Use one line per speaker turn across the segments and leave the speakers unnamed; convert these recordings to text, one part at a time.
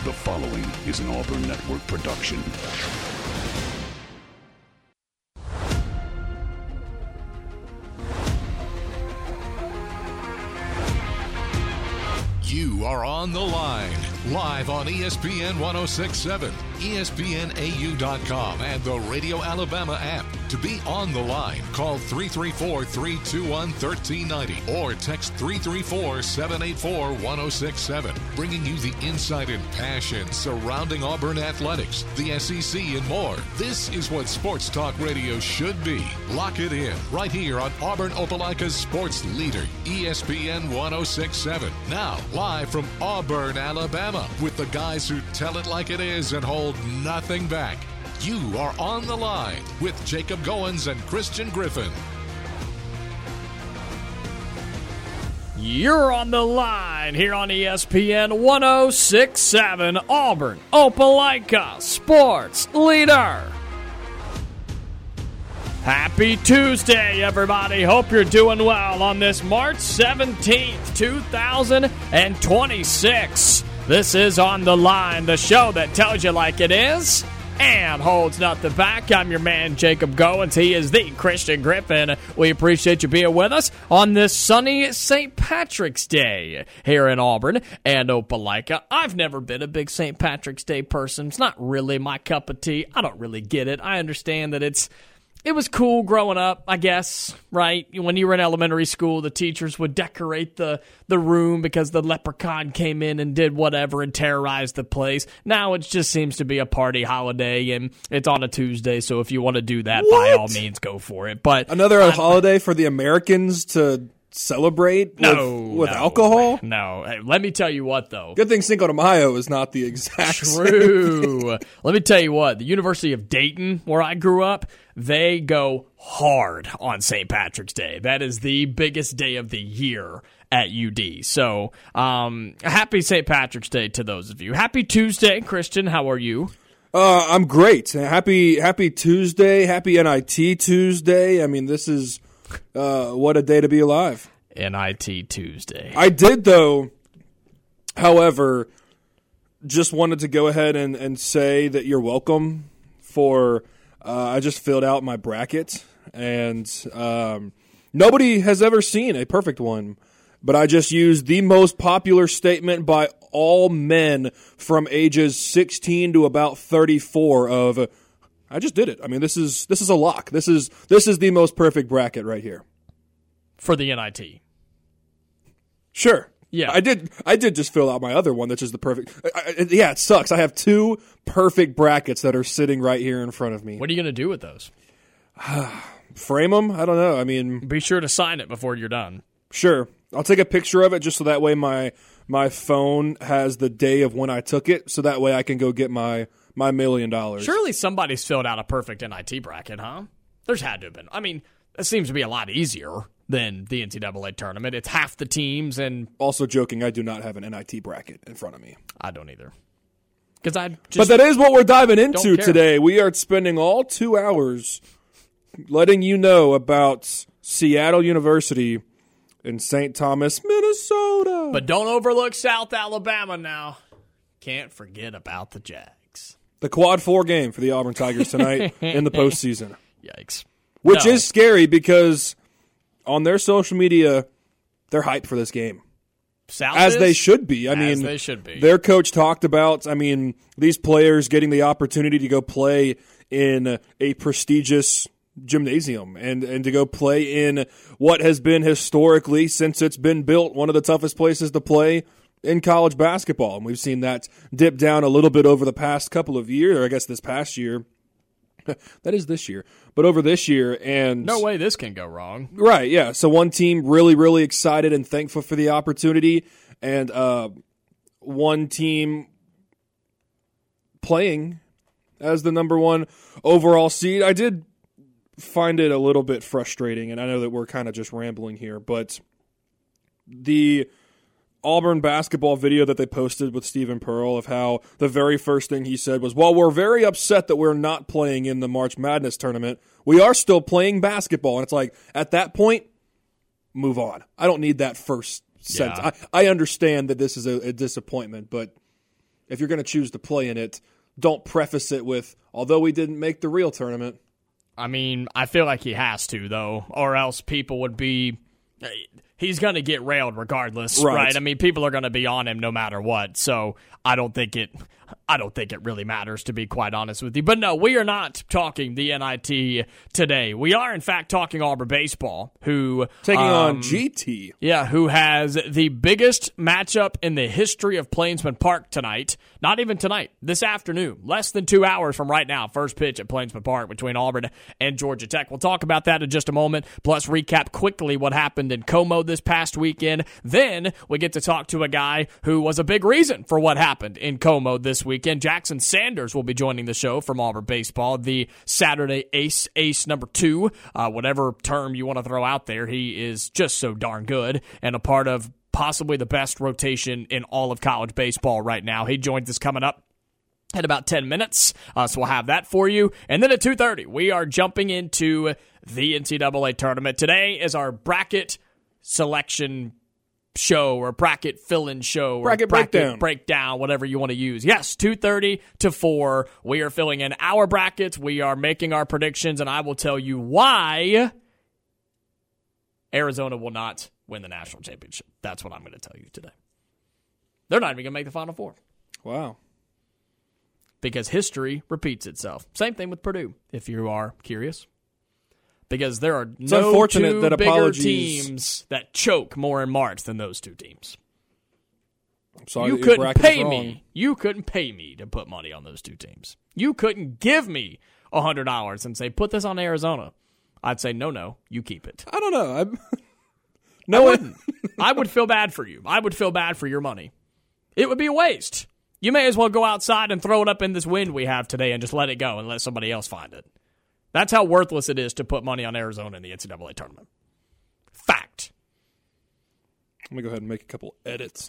The following is an Auburn Network production.
You are on the line, live on ESPN 1067, ESPNAU.com, and the Radio Alabama app. To be on the line, call 334-321-1390 or text 334-784-1067, bringing you the insight and passion surrounding Auburn athletics, the SEC, and more. This is what Sports Talk Radio should be. Lock it in right here on Auburn Opelika's sports leader, ESPN 1067. Now, live from Auburn, Alabama, with the guys who tell it like it is and hold nothing back. You are on the line with Jacob Goins and Christian Griffin.
You're on the line here on ESPN 1067, Auburn Opelika sports leader. Happy Tuesday, everybody. Hope you're doing well on this March 17th, 2026. This is On the Line, the show that tells you like it is and holds nothing back. I'm your man, Jacob Goins. He is the Christian Griffin. We appreciate you being with us on this sunny St. Patrick's Day here in Auburn and Opelika. I've never been a big St. Patrick's Day person. It's not really my cup of tea. I don't really get it. I understand that it was cool growing up, I guess, right? When you were in elementary school, the teachers would decorate the room because the leprechaun came in and did whatever and terrorized the place. Now it just seems to be a party holiday, and it's on a Tuesday, so if you want to do that, by all means, go for it. But
another holiday for the Americans to celebrate with alcohol?
No. Hey, let me tell you what, though.
Good thing Cinco de Mayo is not the exact
True. Let me tell you what. The University of Dayton, where I grew up, they go hard on St. Patrick's Day. That is the biggest day of the year at UD. So, happy St. Patrick's Day to those of you. Happy Tuesday, Christian. How are you?
I'm great. Happy Tuesday. Happy NIT Tuesday. I mean, this is what a day to be alive.
NIT Tuesday.
I did, though, however, just wanted to go ahead and say that you're welcome for I just filled out my bracket, and nobody has ever seen a perfect one, but I just used the most popular statement by all men from ages 16 to about 34 of I just did it. I mean, this is a lock. This is the most perfect bracket right here.
For the NIT.
Sure.
Yeah.
I did just fill out my other one, that's just the perfect. It sucks. I have two perfect brackets that are sitting right here in front of me.
What are you going to do with those?
Frame them? I don't know. I mean,
be sure to sign it before you're done.
Sure. I'll take a picture of it just so that way my phone has the day of when I took it, so that way I can go get my $1 million.
Surely somebody's filled out a perfect NIT bracket, huh? There's had to have been. I mean, that seems to be a lot easier than the NCAA tournament. It's half the teams and...
Also joking, I do not have an NIT bracket in front of me.
I don't either. But
that is what we're diving into today. We are spending all 2 hours letting you know about Seattle University in St. Thomas, Minnesota.
But don't overlook South Alabama now. Can't forget about the Jags.
The Quad 4 game for the Auburn Tigers tonight in the postseason.
Yikes.
Which is scary because on their social media, they're hyped for this game.
As
they should be. I mean,
they should be.
Their coach talked about, these players getting the opportunity to go play in a prestigious gymnasium and to go play in what has been historically, since it's been built, one of the toughest places to play in college basketball. And we've seen that dip down a little bit over the past couple of years, or I guess this past year. That is this year. But over this year, and
no way this can go wrong.
Right, yeah. So one team really, really excited and thankful for the opportunity, and one team playing as the number one overall seed. I did find it a little bit frustrating, and I know that we're kind of just rambling here, but the Auburn basketball video that they posted with Stephen Pearl of how the very first thing he said was, well, we're very upset that we're not playing in the March Madness tournament. We are still playing basketball. And it's like, at that point, move on. I don't need that first sentence. I understand that this is a disappointment, but if you're going to choose to play in it, don't preface it with, although we didn't make the real tournament.
I mean, I feel like he has to, though, or else people would be... He's going to get railed regardless, right? I mean, people are going to be on him no matter what, so I don't think it really matters, to be quite honest with you. But no, we are not talking the NIT today. We are, in fact, talking Auburn baseball, who...
Taking on GT.
Yeah, who has the biggest matchup in the history of Plainsman Park tonight. Not even tonight, this afternoon. Less than 2 hours from right now. First pitch at Plainsman Park between Auburn and Georgia Tech. We'll talk about that in just a moment, plus recap quickly what happened in Como this past weekend. Then we get to talk to a guy who was a big reason for what happened in Como this weekend. Jackson Sanders will be joining the show from Auburn baseball, the Saturday ace number 2, whatever term you want to throw out there. He is just so darn good and a part of possibly the best rotation in all of college baseball right now. He joins us coming up in about 10 minutes, so we'll have that for you. And then at 2:30, we are jumping into the NCAA tournament. Today is our bracket selection show or bracket fill-in show or
bracket
breakdown, whatever you want to use. Yes, 2:30 to 4. We are filling in our brackets. We are making our predictions, and I will tell you why Arizona will not win the national championship. That's what I'm going to tell you today. They're not even going to make the Final Four.
Wow.
Because history repeats itself. Same thing with Purdue, if you are curious. Because there are no two bigger teams that choke more in March than those two teams.
I'm sorry,
you couldn't pay me. You couldn't pay me to put money on those two teams. You couldn't give me $100 and say, put this on Arizona. I'd say, no, you keep it.
I don't know.
I wouldn't. I would feel bad for you. I would feel bad for your money. It would be a waste. You may as well go outside and throw it up in this wind we have today and just let it go and let somebody else find it. That's how worthless it is to put money on Arizona in the NCAA tournament. Fact.
Let me go ahead and make a couple edits.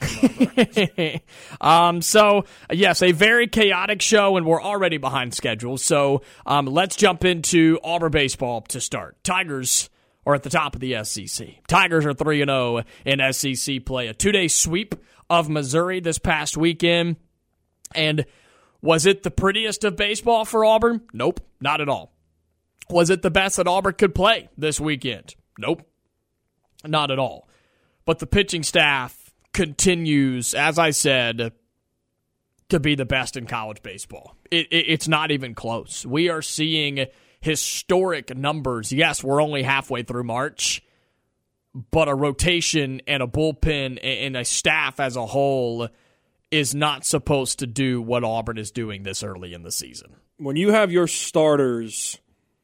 So, yes, a very chaotic show, and we're already behind schedule. So let's jump into Auburn baseball to start. Tigers are at the top of the SEC. Tigers are 3-0 in SEC play. A 2-day sweep of Missouri this past weekend. And was it the prettiest of baseball for Auburn? Nope, not at all. Was it the best that Auburn could play this weekend? Nope, not at all. But the pitching staff continues, as I said, to be the best in college baseball. It's not even close. We are seeing historic numbers. Yes, we're only halfway through March, but a rotation and a bullpen and a staff as a whole is not supposed to do what Auburn is doing this early in the season.
When you have your starters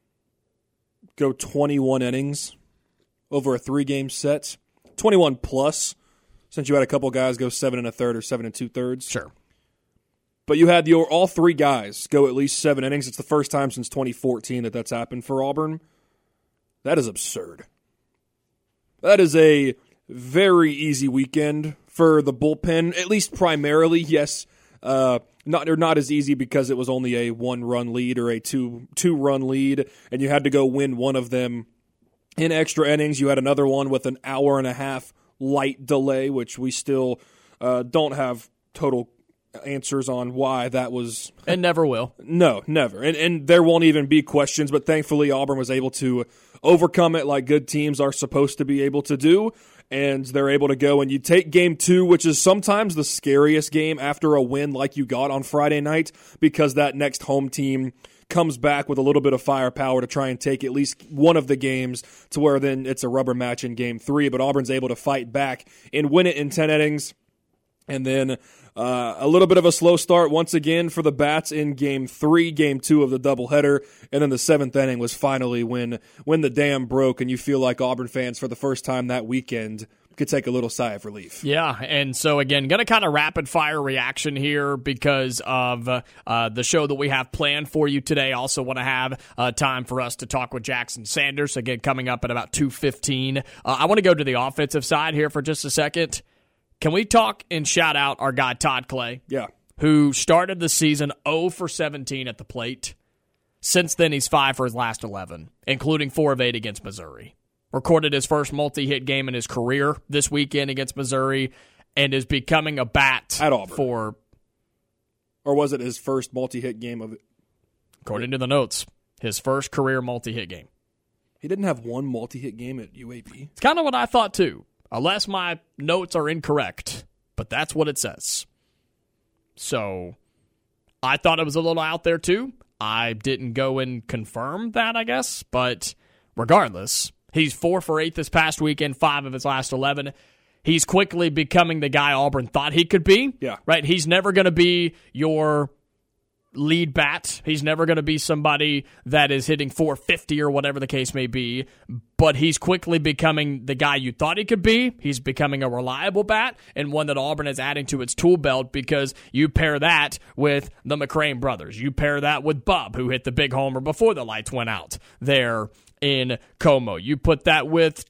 go 21 innings over a 3-game set, 21 plus, since you had a couple guys go 7 1/3 or 7 2/3.
Sure.
But you had all 3 guys go at least 7 innings. It's the first time since 2014 that that's happened for Auburn. That is absurd. That is a very easy weekend for the bullpen, at least primarily. Yes, not as easy because it was only a 1-run lead or a two-run lead, and you had to go win one of them in extra innings. You had another one with an hour-and-a-half light delay, which we still don't have total answers on why that was.
And never will.
No, never. And there won't even be questions, but thankfully Auburn was able to overcome it like good teams are supposed to be able to do, and they're able to go and you take game 2, which is sometimes the scariest game after a win like you got on Friday night, because that next home team comes back with a little bit of firepower to try and take at least one of the games to where then it's a rubber match in game 3, but Auburn's able to fight back and win it in 10 innings. And then a little bit of a slow start once again for the Bats in Game 3, Game 2 of the doubleheader. And then the 7th inning was finally when the dam broke, and you feel like Auburn fans for the first time that weekend could take a little sigh of relief.
Yeah, and so again, going to kind of rapid-fire reaction here because of the show that we have planned for you today. Also want to have time for us to talk with Jackson Sanders, again, coming up at about 2:15. I want to go to the offensive side here for just a second. Can we talk and shout out our guy Todd Clay?
Yeah.
Who started the season 0 for 17 at the plate. Since then, he's 5 for his last 11, including 4 of 8 against Missouri. Recorded his first multi-hit game in his career this weekend against Missouri, and is becoming a bat
at Auburn.
for
Or was it his first multi-hit game of it?
According to the notes, his first career multi-hit game.
He didn't have one multi-hit game at UAB?
It's kind of what I thought, too, unless my notes are incorrect. But that's what it says. So I thought it was a little out there, too. I didn't go and confirm that, I guess. But regardless, he's 4 for 8 this past weekend, 5 of his last 11. He's quickly becoming the guy Auburn thought he could be.
Yeah.
Right? He's never going to be your lead bat. He's never going to be somebody that is hitting 450 or whatever the case may be, but he's quickly becoming the guy you thought he could be. He's becoming a reliable bat and one that Auburn is adding to its tool belt because you pair that with the McCrane brothers. You pair that with Bub, who hit the big homer before the lights went out there in Como. You put that with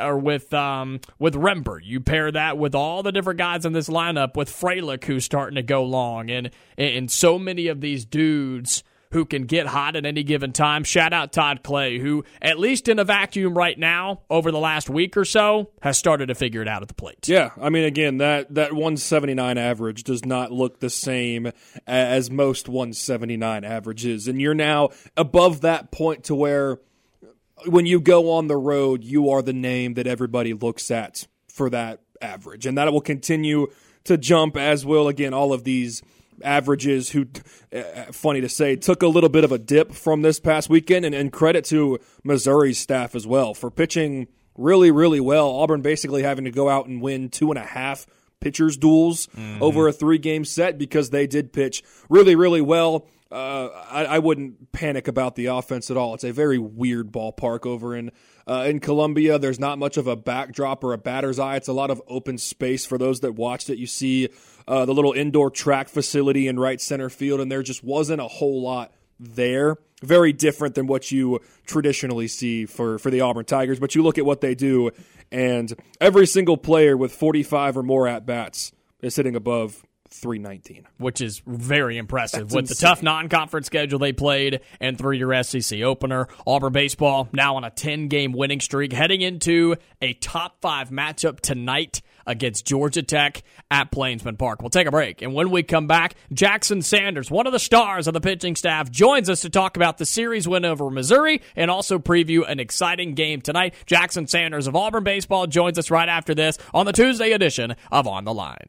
Rember. You pair that with all the different guys in this lineup, with Freilich, who's starting to go long, and so many of these dudes who can get hot at any given time. Shout out Todd Clay, who, at least in a vacuum right now, over the last week or so, has started to figure it out at the plate.
Yeah, I mean, again, that 179 average does not look the same as most 179 averages, and you're now above that point to where when you go on the road, you are the name that everybody looks at for that average. And that will continue to jump, as will, again, all of these averages who, funny to say, took a little bit of a dip from this past weekend. And credit to Missouri's staff as well for pitching really, really well. Auburn basically having to go out and win 2.5 pitchers' duels over a 3-game set because they did pitch really, really well. I wouldn't panic about the offense at all. It's a very weird ballpark over in Columbia. There's not much of a backdrop or a batter's eye. It's a lot of open space for those that watched it. You see the little indoor track facility in right center field, and there just wasn't a whole lot there. Very different than what you traditionally see for the Auburn Tigers. But you look at what they do, and every single player with 45 or more at-bats is hitting above 319.
Which is very impressive.
That's
with
insane.
The tough non-conference schedule they played and through your SEC opener. Auburn baseball now on a 10-game winning streak, heading into a top 5 matchup tonight against Georgia Tech at Plainsman Park. We'll take a break, and when we come back, Jackson Sanders, one of the stars of the pitching staff, joins us to talk about the series win over Missouri and also preview an exciting game tonight. Jackson Sanders of Auburn baseball joins us right after this on the Tuesday edition of On the Line.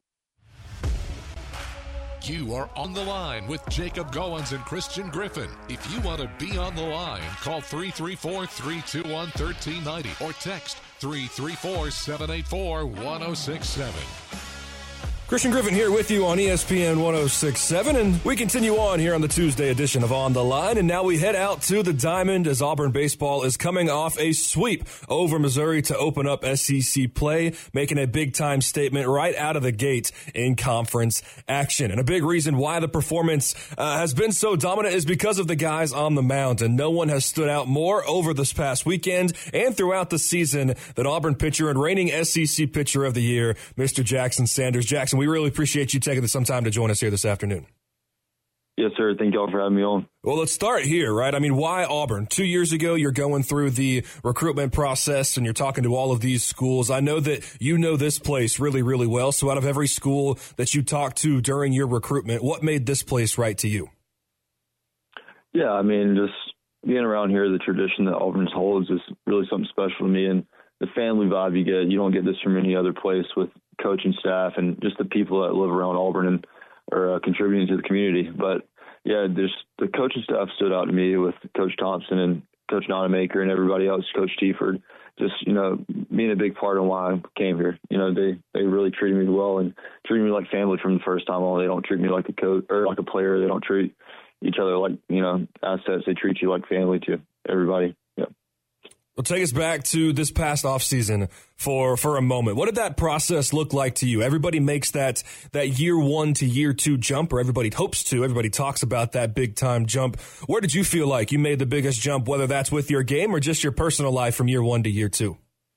You are on the line with Jacob Goins and Christian Griffin. If you want to be on the line, call 334-321-1390 or text 334-784-1067.
Christian Griffin here with you on ESPN 1067, and we continue on here on the Tuesday edition of On the Line, and now we head out to the Diamond as Auburn baseball is coming off a sweep over Missouri to open up SEC play, making a big-time statement right out of the gate in conference action. And a big reason why the performance has been so dominant is because of the guys on the mound, and no one has stood out more over this past weekend and throughout the season than Auburn pitcher and reigning SEC pitcher of the year, Mr. Jackson Sanders. Jackson, we really appreciate you taking some time to join us here this afternoon.
Yes, sir. Thank y'all for having me on.
Well, let's start here, right? I mean, why Auburn? 2 years ago, you're going through the recruitment process and you're talking to all of these schools. I know that you know this place really, really well. So out of every school that you talked to during your recruitment, what made this place right to you?
Yeah, I mean, just being around here, the tradition that Auburn holds is really something special to me. And the family vibe you get, you don't get this from any other place with coaching staff and just the people that live around Auburn and are contributing to the community. But yeah, there's the coaching staff stood out to me with Coach Thompson and Coach Nonamaker and everybody else, Coach Tieford, just, you know, being a big part of why I came here. You know, they really treated me well and treated me like family from the first time on. They don't treat me like a coach or like a player. They don't treat each other like, you know, assets. They treat you like family to everybody. Yeah.
Well, take us back to this past offseason for a moment. What did that process look like to you? Everybody makes that year 1 to year 2 jump, or everybody hopes to. Everybody talks about that big-time jump. Where did you feel like you made the biggest jump, whether that's with your game or just your personal life from year 1 to year 2?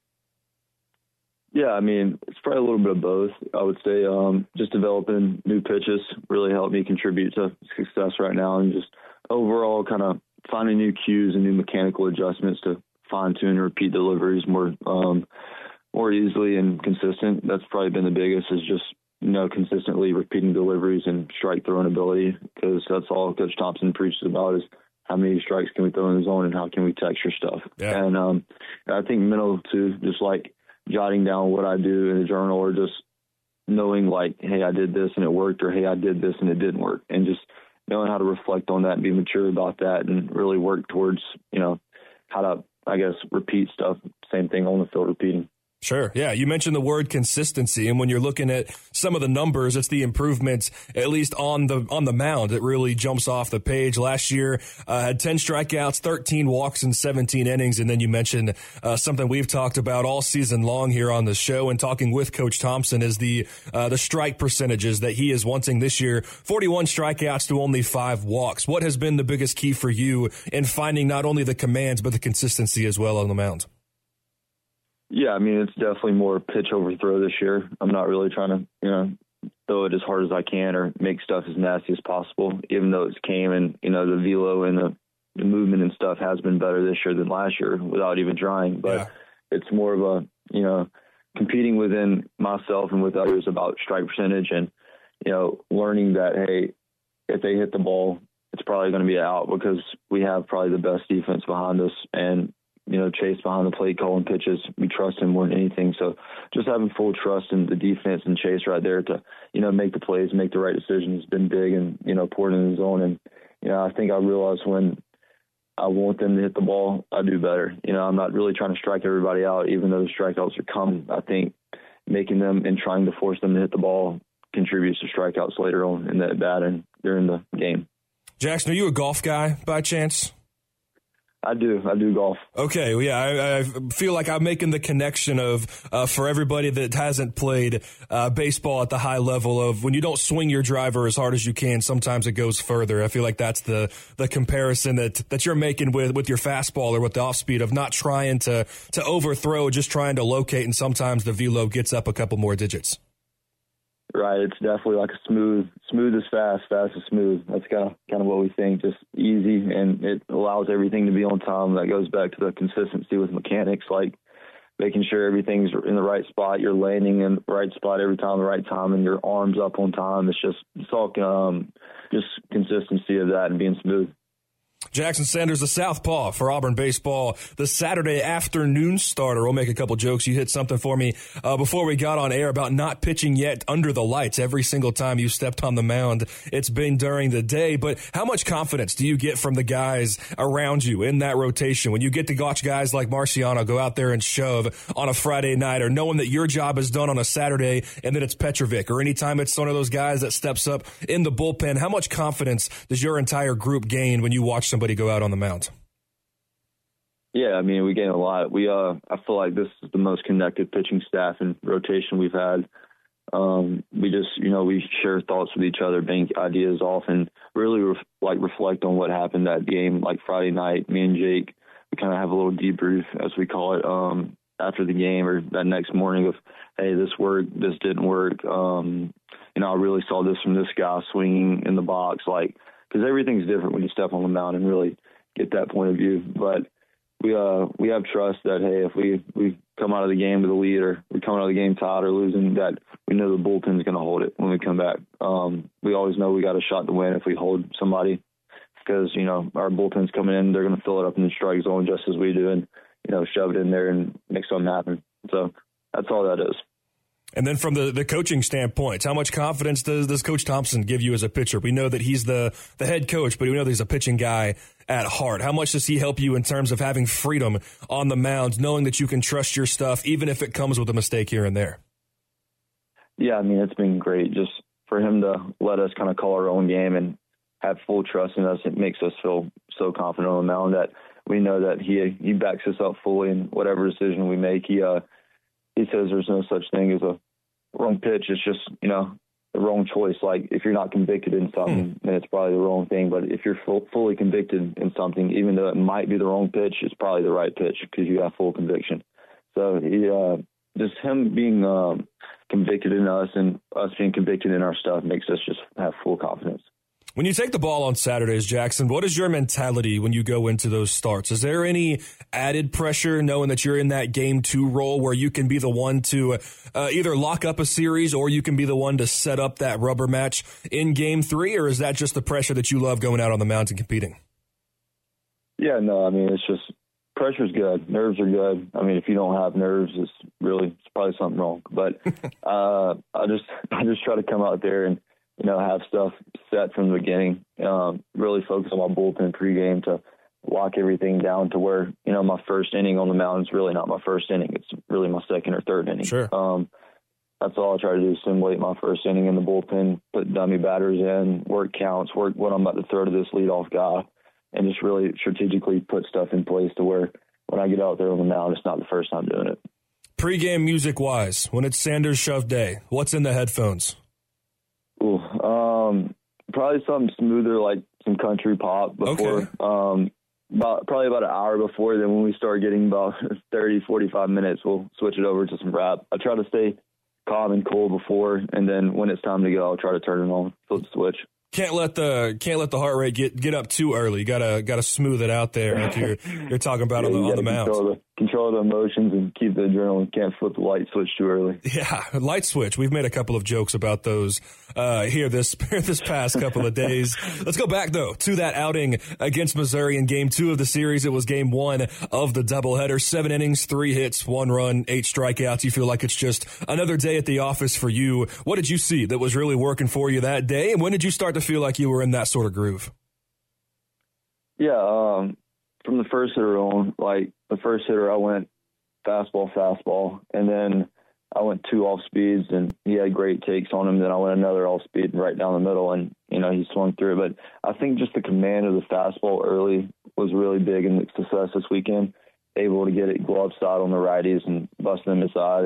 Yeah, I mean, it's probably a little bit of both. I would say just developing new pitches really helped me contribute to success right now, and just overall kind of finding new cues and new mechanical adjustments to fine-tune and repeat deliveries more easily and consistent. That's probably been the biggest, is just consistently repeating deliveries and strike throwing ability, because that's all Coach Thompson preaches about is how many strikes can we throw in the zone and how can we texture stuff.
Yeah.
And I think mental too, just like jotting down what I do in the journal, or just knowing like, hey, I did this and it worked, or hey, I did this and it didn't work, and just knowing how to reflect on that and be mature about that and really work towards, how to, I guess, repeat stuff. Same thing on the field, repeating.
Sure. Yeah. You mentioned the word consistency, and when you're looking at some of the numbers, it's the improvements, at least on the mound, that really jumps off the page. Last year, had 10 strikeouts, 13 walks in 17 innings. And then you mentioned something we've talked about all season long here on the show and talking with Coach Thompson is the strike percentages that he is wanting this year. 41 strikeouts to only 5 walks. What has been the biggest key for you in finding not only the commands, but the consistency as well on the mound?
Yeah, I mean, it's definitely more pitch overthrow this year. I'm not really trying to, throw it as hard as I can or make stuff as nasty as possible, even though it's came and, the velo and the movement and stuff has been better this year than last year without even trying. But It's more of a, competing within myself and with others about strike percentage and, learning that, hey, if they hit the ball, it's probably going to be out because we have probably the best defense behind us, and Chase behind the plate calling pitches. We trust him more than anything. So just having full trust in the defense and Chase right there to, make the plays, make the right decisions has been big, and, pouring in the zone. And, I think I realized when I want them to hit the ball, I do better. I'm not really trying to strike everybody out, even though the strikeouts are coming. I think making them and trying to force them to hit the ball contributes to strikeouts later on in the at-bat and during the game.
Jackson, are you a golf guy by chance?
I do golf.
Okay, well, yeah, I feel like I'm making the connection of for everybody that hasn't played baseball at the high level of when you don't swing your driver as hard as you can, sometimes it goes further. I feel like that's the comparison that you're making with your fastball or with the off speed of not trying to overthrow, just trying to locate, and sometimes the velo gets up a couple more digits.
Right, it's definitely like a smooth is fast is smooth. That's kind of what we think, just easy, and it allows everything to be on time. That goes back to the consistency with mechanics, like making sure everything's in the right spot, you're landing in the right spot every time, the right time, and your arms up on time. It's all just consistency of that and being smooth.
Jackson Sanders, the southpaw for Auburn baseball, the Saturday afternoon starter. We'll make a couple jokes. You hit something for me before we got on air about not pitching yet under the lights. Every single time you stepped on the mound, it's been during the day. But how much confidence do you get from the guys around you in that rotation when you get to watch guys like Marciano go out there and shove on a Friday night, or knowing that your job is done on a Saturday and then it's Petrovic, or anytime it's one of those guys that steps up in the bullpen? How much confidence does your entire group gain when you watch somebody go out on the mound?
Yeah, I mean, we gain a lot. I feel like this is the most connected pitching staff and rotation we've had. We just, we share thoughts with each other, bank ideas off, and really reflect on what happened that game. Like Friday night, me and Jake, we kind of have a little debrief, as we call it, after the game or that next morning of, hey, this worked, this didn't work. I really saw this from this guy swinging in the box, because everything's different when you step on the mound and really get that point of view. But we have trust that, hey, if we come out of the game with a lead, or we come out of the game tied or losing, that we know the bullpen's going to hold it when we come back. We always know we got a shot to win if we hold somebody, because, our bullpen's coming in, they're going to fill it up in the strike zone just as we do, and, shove it in there and make something happen. So that's all that is.
And then from the coaching standpoint, how much confidence does Coach Thompson give you as a pitcher? We know that he's the head coach, but we know that he's a pitching guy at heart. How much does he help you in terms of having freedom on the mound, knowing that you can trust your stuff, even if it comes with a mistake here and there?
Yeah, I mean, it's been great just for him to let us kind of call our own game and have full trust in us. It makes us feel so confident on the mound that we know that he backs us up fully in whatever decision we make. He says there's no such thing as a wrong pitch. It's just, the wrong choice. Like, if you're not convicted in something, then it's probably the wrong thing. But if you're fully convicted in something, even though it might be the wrong pitch, it's probably the right pitch because you have full conviction. So just him being convicted in us and us being convicted in our stuff makes us just have full confidence.
When you take the ball on Saturdays, Jackson, what is your mentality when you go into those starts? Is there any added pressure knowing that you're in that game 2 role where you can be the one to either lock up a series or you can be the one to set up that rubber match in game 3? Or is that just the pressure that you love going out on the mound and competing?
Yeah, no, I mean, it's just pressure's good. Nerves are good. I mean, if you don't have nerves, it's probably something wrong. But I just try to come out there and, have stuff set from the beginning, really focus on my bullpen pregame to lock everything down to where, my first inning on the mound is really not my first inning. It's really my second or third inning.
Sure.
That's all I try to do, simulate my first inning in the bullpen, put dummy batters in, work counts, work what I'm about to throw to this leadoff guy, and just really strategically put stuff in place to where when I get out there on the mound, it's not the first time doing it.
Pre-game music-wise, when it's Sanders Shove Day, what's in the headphones?
Ooh, probably something smoother like some country pop before.
Okay.
Probably about an hour before. Then when we start getting about 30, 45 minutes, we'll switch it over to some rap. I try to stay calm and cool before, and then when it's time to go, I'll try to turn it on, flip the switch.
Can't let the heart rate get up too early. You gotta smooth it out there, like you're talking about on the mound.
Control the emotions and keep the adrenaline. Can't flip the light switch too early.
Yeah, light switch. We've made a couple of jokes about those here this past couple of days. Let's go back though to that outing against Missouri in Game 2 of the series. It was Game 1 of the doubleheader. 7 innings, 3 hits, 1 run, 8 strikeouts. You feel like it's just another day at the office for you. What did you see that was really working for you that day, and when did you start to feel like you were in that sort of groove?
Yeah, from the first hitter on, like the first hitter, I went fastball, and then I went 2 off speeds, and he had great takes on him. Then I went another off speed right down the middle, and he swung through it. But I think just the command of the fastball early was really big in the success this weekend. Able to get it glove side on the righties and bust them inside,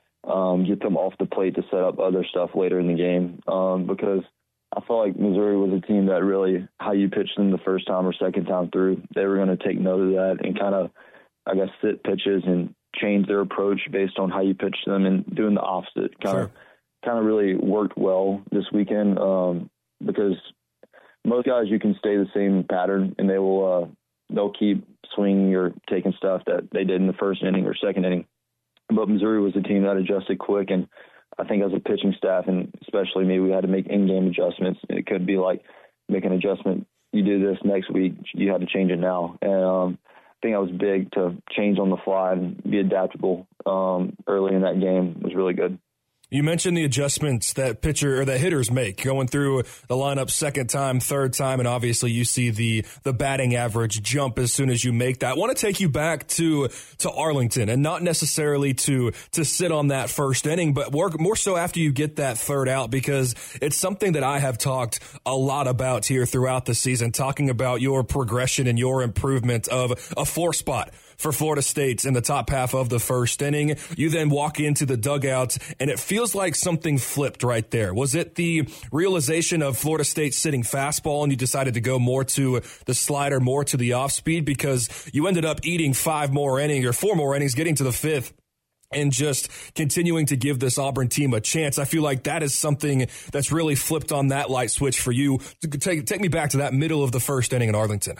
and get them off the plate to set up other stuff later in the game. Because I felt like Missouri was a team that really, how you pitched them the first time or second time through, they were going to take note of that and kind of, I guess, sit pitches and change their approach based on how you pitched them, and doing the opposite kind of really worked well this weekend, because most guys, you can stay the same pattern and they'll keep swinging or taking stuff that they did in the first inning or second inning. But Missouri was a team that adjusted quick, and I think as a pitching staff, and especially me, we had to make in-game adjustments. It could be like make an adjustment. You do this next week, you had to change it now. And I think that was big to change on the fly and be adaptable early in that game. It was really good.
You mentioned the adjustments that hitters make going through the lineup second time, third time, and obviously you see the batting average jump as soon as you make that. I want to take you back to Arlington, and not necessarily to sit on that first inning, but more so after you get that third out, because it's something that I have talked a lot about here throughout the season, talking about your progression and your improvement of a 4 spot for Florida State in the top half of the first inning. You then walk into the dugout, and it feels like something flipped right there. Was it the realization of Florida State sitting fastball, and you decided to go more to the slider, more to the off speed, because you ended up eating 4 more innings, getting to the 5th, and just continuing to give this Auburn team a chance? I feel like that is something that's really flipped on that light switch for you. Take me back to that middle of the first inning in Arlington.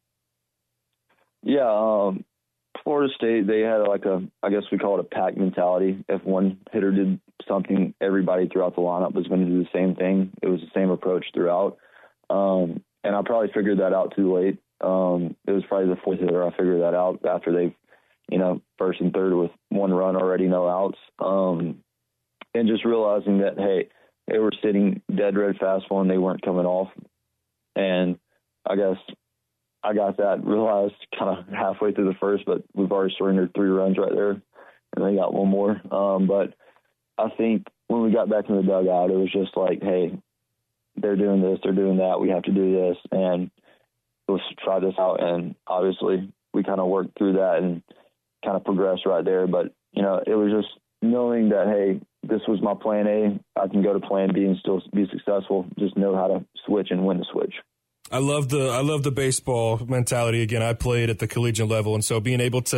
Yeah, Florida State, they had I guess we call it a pack mentality. If one hitter did something, everybody throughout the lineup was going to do the same thing. It was the same approach throughout. And I probably figured that out too late. It was probably the 4th hitter I figured that out after they've, first and third with 1 run already, no outs. And just realizing that, hey, they were sitting dead red fastball and they weren't coming off. And I guess I got that realized kind of halfway through the first, but we've already surrendered 3 runs right there, and they got 1 more. But I think when we got back in the dugout, it was just like, hey, they're doing this, they're doing that, we have to do this, and let's try this out. And obviously we kind of worked through that and kind of progressed right there. But, it was just knowing that, hey, this was my plan A. I can go to plan B and still be successful. Just know how to switch and when to switch. I
love the baseball mentality. Again, I played at the collegiate level, and so being able to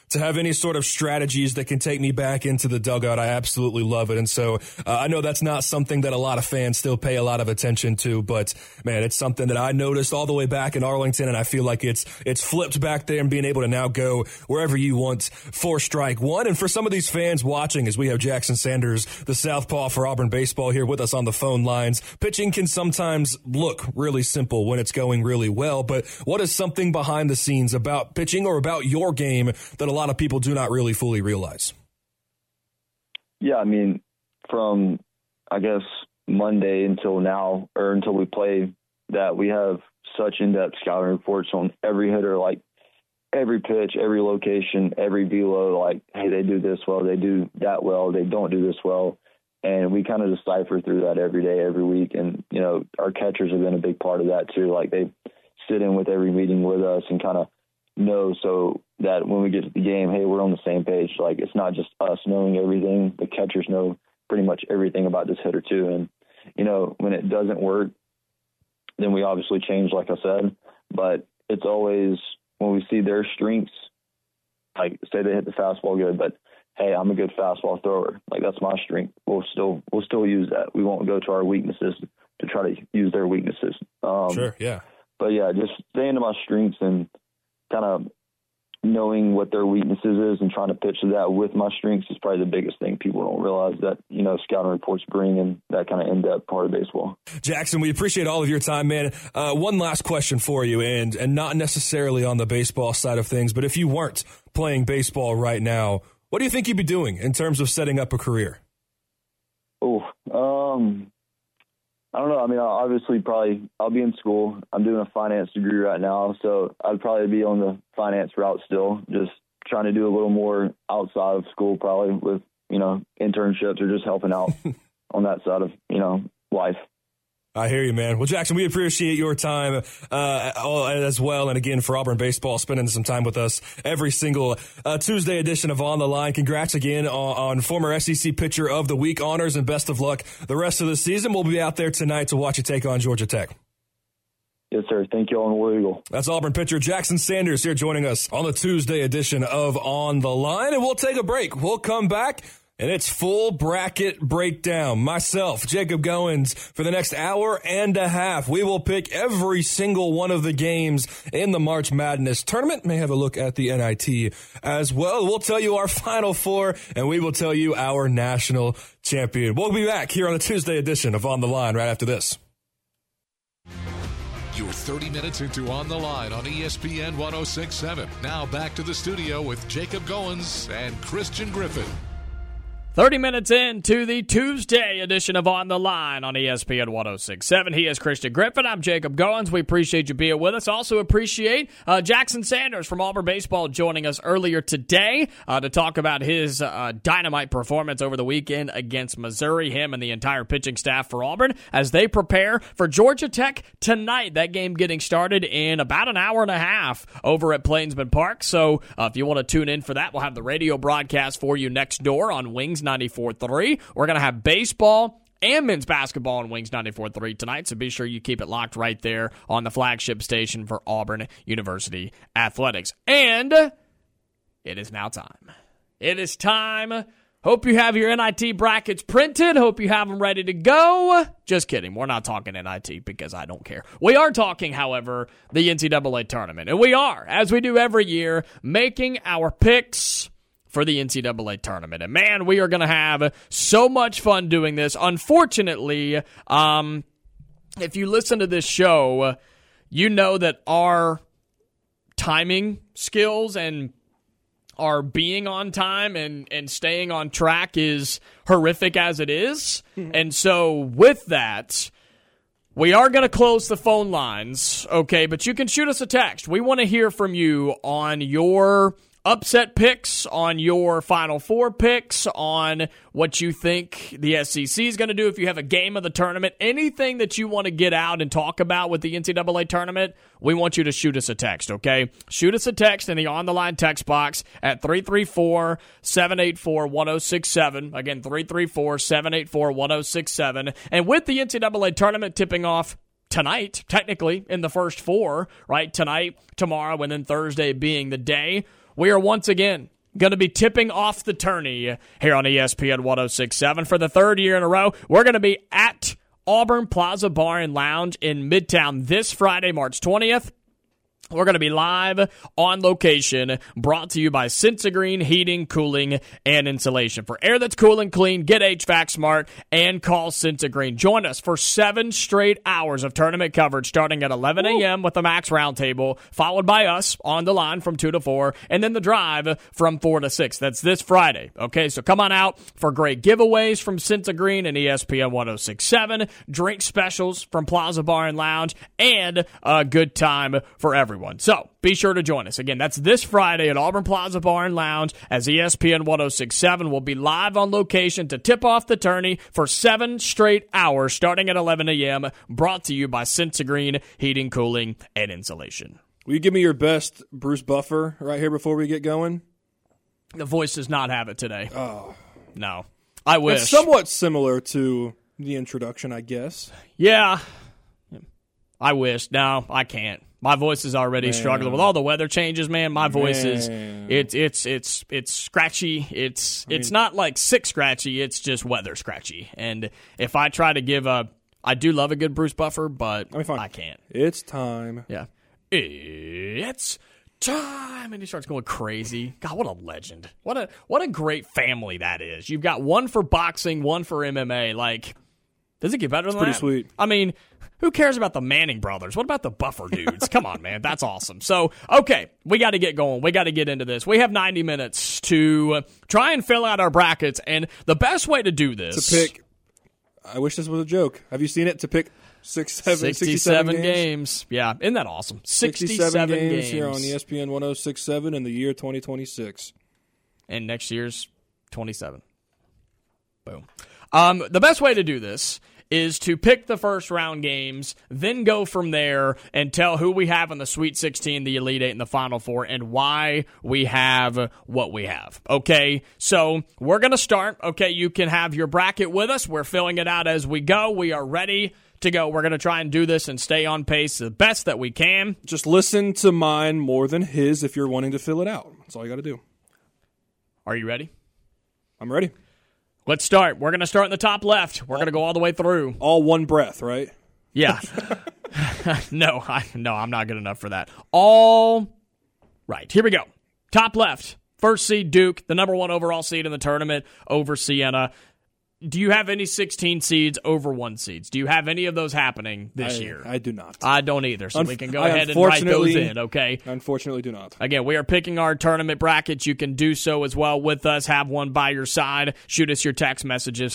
to have any sort of strategies that can take me back into the dugout. I absolutely love it. And so I know that's not something that a lot of fans still pay a lot of attention to, but man, it's something that I noticed all the way back in Arlington, and I feel like it's flipped back there and being able to now go wherever you want for strike one. And for some of these fans watching, as we have Jackson Sanders, the southpaw for Auburn baseball, here with us on the phone lines, pitching can sometimes look really simple when it's going really well, but what is something behind the scenes about pitching or about your game that a lot of people do not really fully realize?
Yeah, I mean, from, I guess, Monday until now, or until we play, that we have such in-depth scouting reports on every hitter, like every pitch, every location, every velo, like, hey, they do this well, they do that well, they don't do this well. And we kind of decipher through that every day, every week. And, you know, our catchers have been a big part of that too. Like, they sit in with every meeting with us and kind of know so that when we get to the game, hey, we're on the same page. Like, it's not just us knowing everything. The catchers know pretty much everything about this hitter too. And, you know, when it doesn't work, then we obviously change, like I said. But it's always when we see their strengths, like say they hit the fastball good, but hey, I'm a good fastball thrower. Like, that's my strength. We'll still use that. We won't go to our weaknesses to try to use their weaknesses.
Sure, yeah.
But yeah, just staying to my strengths and kind of knowing what their weaknesses is and trying to pitch to that with my strengths is probably the biggest thing people don't realize that, you know, scouting reports bring and that kind of in-depth part of baseball.
Jackson, we appreciate all of your time, man. One last question for you, and not necessarily on the baseball side of things, but if you weren't playing baseball right now, what do you think you'd be doing in terms of setting up a career?
I don't know. I mean, obviously I'll be in school. I'm doing a finance degree right now, so I'd probably be on the finance route still, just trying to do a little more outside of school, probably with, you know, internships or just helping out on that side of, you know, life.
I hear you, man. Well, Jackson, we appreciate your time as well. And again, for Auburn baseball, spending some time with us every single Tuesday edition of On the Line. Congrats again on former SEC Pitcher of the Week honors, and best of luck the rest of the season. We'll be out there tonight to watch you take on Georgia Tech.
Yes, sir. Thank you all, and War Eagle.
That's Auburn pitcher Jackson Sanders here joining us on the Tuesday edition of On the Line. And we'll take a break. We'll come back, and it's full bracket breakdown. Myself, Jacob Goins, for the next hour and a half. We will pick every single one of the games in the March Madness tournament. May have a look at the NIT as well. We'll tell you our Final Four, and we will tell you our national champion. We'll be back here on the Tuesday edition of On the Line right after this.
You're 30 minutes into On the Line on ESPN 106.7. Now back to the studio with Jacob Goins and Christian Griffin.
30 minutes into the Tuesday edition of On the Line on ESPN 106.7. He is Christian Griffin. I'm Jacob Goins. We appreciate you being with us. Also appreciate Jackson Sanders from Auburn Baseball joining us earlier today to talk about his dynamite performance over the weekend against Missouri, him and the entire pitching staff for Auburn as they prepare for Georgia Tech tonight. That game getting started in about an hour and a half over at Plainsman Park. So if you want to tune in for that, we'll have the radio broadcast for you next door on Wings 94.3. We're going to have baseball and men's basketball on Wings 94.3 tonight, so be sure you keep it locked right there on the flagship station for Auburn University Athletics. And it is now time. It is time. Hope you have your NIT brackets printed. Hope you have them ready to go. Just kidding. We're not talking NIT because I don't care. We are talking, however, the NCAA tournament. And we are, as we do every year, making our picks for the NCAA tournament. And man, we are going to have so much fun doing this. Unfortunately, if you listen to this show, you know that our timing skills and our being on time and staying on track is horrific as it is. And so with that, we are going to close the phone lines, okay? But you can shoot us a text. We want to hear from you on your upset picks, on your Final Four picks, on what you think the SEC is going to do if you have a game of the tournament, anything that you want to get out and talk about with the NCAA tournament, we want you to shoot us a text, okay? Shoot us a text in the On the Line text box at 334-784-1067. Again, 334-784-1067. And with the NCAA tournament tipping off tonight, technically, in the first four, right? Tonight, tomorrow, and then Thursday being the day, we are once again going to be tipping off the tourney here on ESPN 106.7 for the third year in a row. We're going to be at Auburn Plaza Bar and Lounge in Midtown this Friday, March 20th. We're going to be live on location, brought to you by Centegreen Heating, Cooling, and Insulation. For air that's cool and clean, get HVAC smart and call Centegreen. Join us for 7 straight hours of tournament coverage starting at 11 a.m. with the Max Roundtable, followed by us on the line from 2 to 4, and then the drive from 4 to 6. That's this Friday. Okay, so come on out for great giveaways from Centegreen and ESPN 106.7, drink specials from Plaza Bar and Lounge, and a good time for everyone. So be sure to join us. Again, that's this Friday at Auburn Plaza Bar and Lounge as ESPN 106.7 will be live on location to tip off the tourney for 7 straight hours starting at 11 a.m. Brought to you by Centegreen Heating, Cooling, and Insulation.
Will you give me your best Bruce Buffer right here before we get going?
The voice does not have it today.
Oh.
No. I wish.
It's somewhat similar to the introduction, I guess.
Yeah. I wish. No, I can't. My voice is already struggling with all the weather changes, man. My voice is it's scratchy. It's not like sick scratchy, it's just weather scratchy. And if I try to give I do love a good Bruce Buffer, but I can't.
It's time.
Yeah. It's time, and he starts going crazy. God, what a legend. What a great family that is. You've got one for boxing, one for MMA. Like, does it get better than that?
Pretty sweet.
I mean, who cares about the Manning brothers? What about the Buffer dudes? Come on, man. That's awesome. So, okay, we got to get going. We got to get into this. We have 90 minutes to try and fill out our brackets, and the best way to do this...
To pick... I wish this was a joke. Have you seen it? To pick
67 games. Yeah, isn't that awesome? 67 games
here on ESPN 106.7 in the year 2026.
And next year's 27. Boom. The best way to do this is to pick the first round games, then go from there and tell who we have in the Sweet 16, the Elite 8, and the Final Four, and why we have what we have. Okay, so we're going to start. Okay, you can have your bracket with us. We're filling it out as we go. We are ready to go. We're going to try and do this and stay on pace the best that we can.
Just listen to mine more than his if you're wanting to fill it out. That's all you got to do.
Are you ready?
I'm ready.
Let's start. We're going to start in the top left. We're going to go all the way through.
All one breath, right?
Yeah. No, I'm not good enough for that. All right. Here we go. Top left. First seed Duke, the number 1 overall seed in the tournament over Siena. Do you have any 16 seeds over 1 seeds? Do you have any of those happening this year?
I do not.
I don't either, so we can go ahead and write those in, okay?
Unfortunately, do not.
Again, we are picking our tournament brackets. You can do so as well with us. Have one by your side. Shoot us your text messages,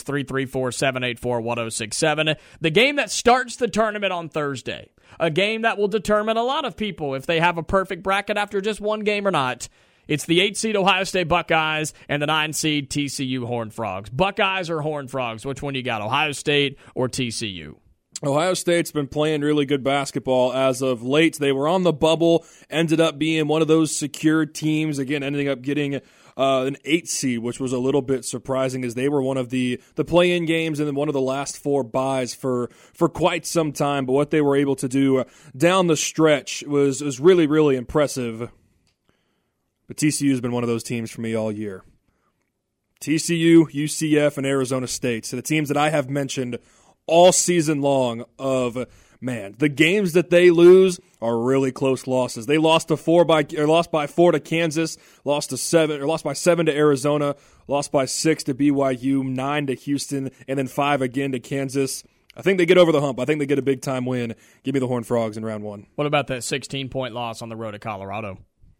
334-784-1067. The game that starts the tournament on Thursday, a game that will determine a lot of people if they have a perfect bracket after just one game or not. It's the 8-seed Ohio State Buckeyes and the 9-seed TCU Horned Frogs. Buckeyes or Horned Frogs? Which one you got, Ohio State or TCU?
Ohio State's been playing really good basketball as of late. They were on the bubble, ended up being one of those secured teams, again, ending up getting an 8 seed, which was a little bit surprising as they were one of the play-in games and then one of the last 4 byes for quite some time. But what they were able to do down the stretch was really, really impressive. But TCU has been one of those teams for me all year. TCU, UCF, and Arizona State. So the teams that I have mentioned all season long of, man, the games that they lose are really close losses. They lost by 4 to Kansas, lost by 7 to Arizona, lost by 6 to BYU, 9 to Houston, and then 5 again to Kansas. I think they get over the hump. I think they get a big-time win. Give me the Horned Frogs in round 1.
What about that 16-point loss on the road to Colorado?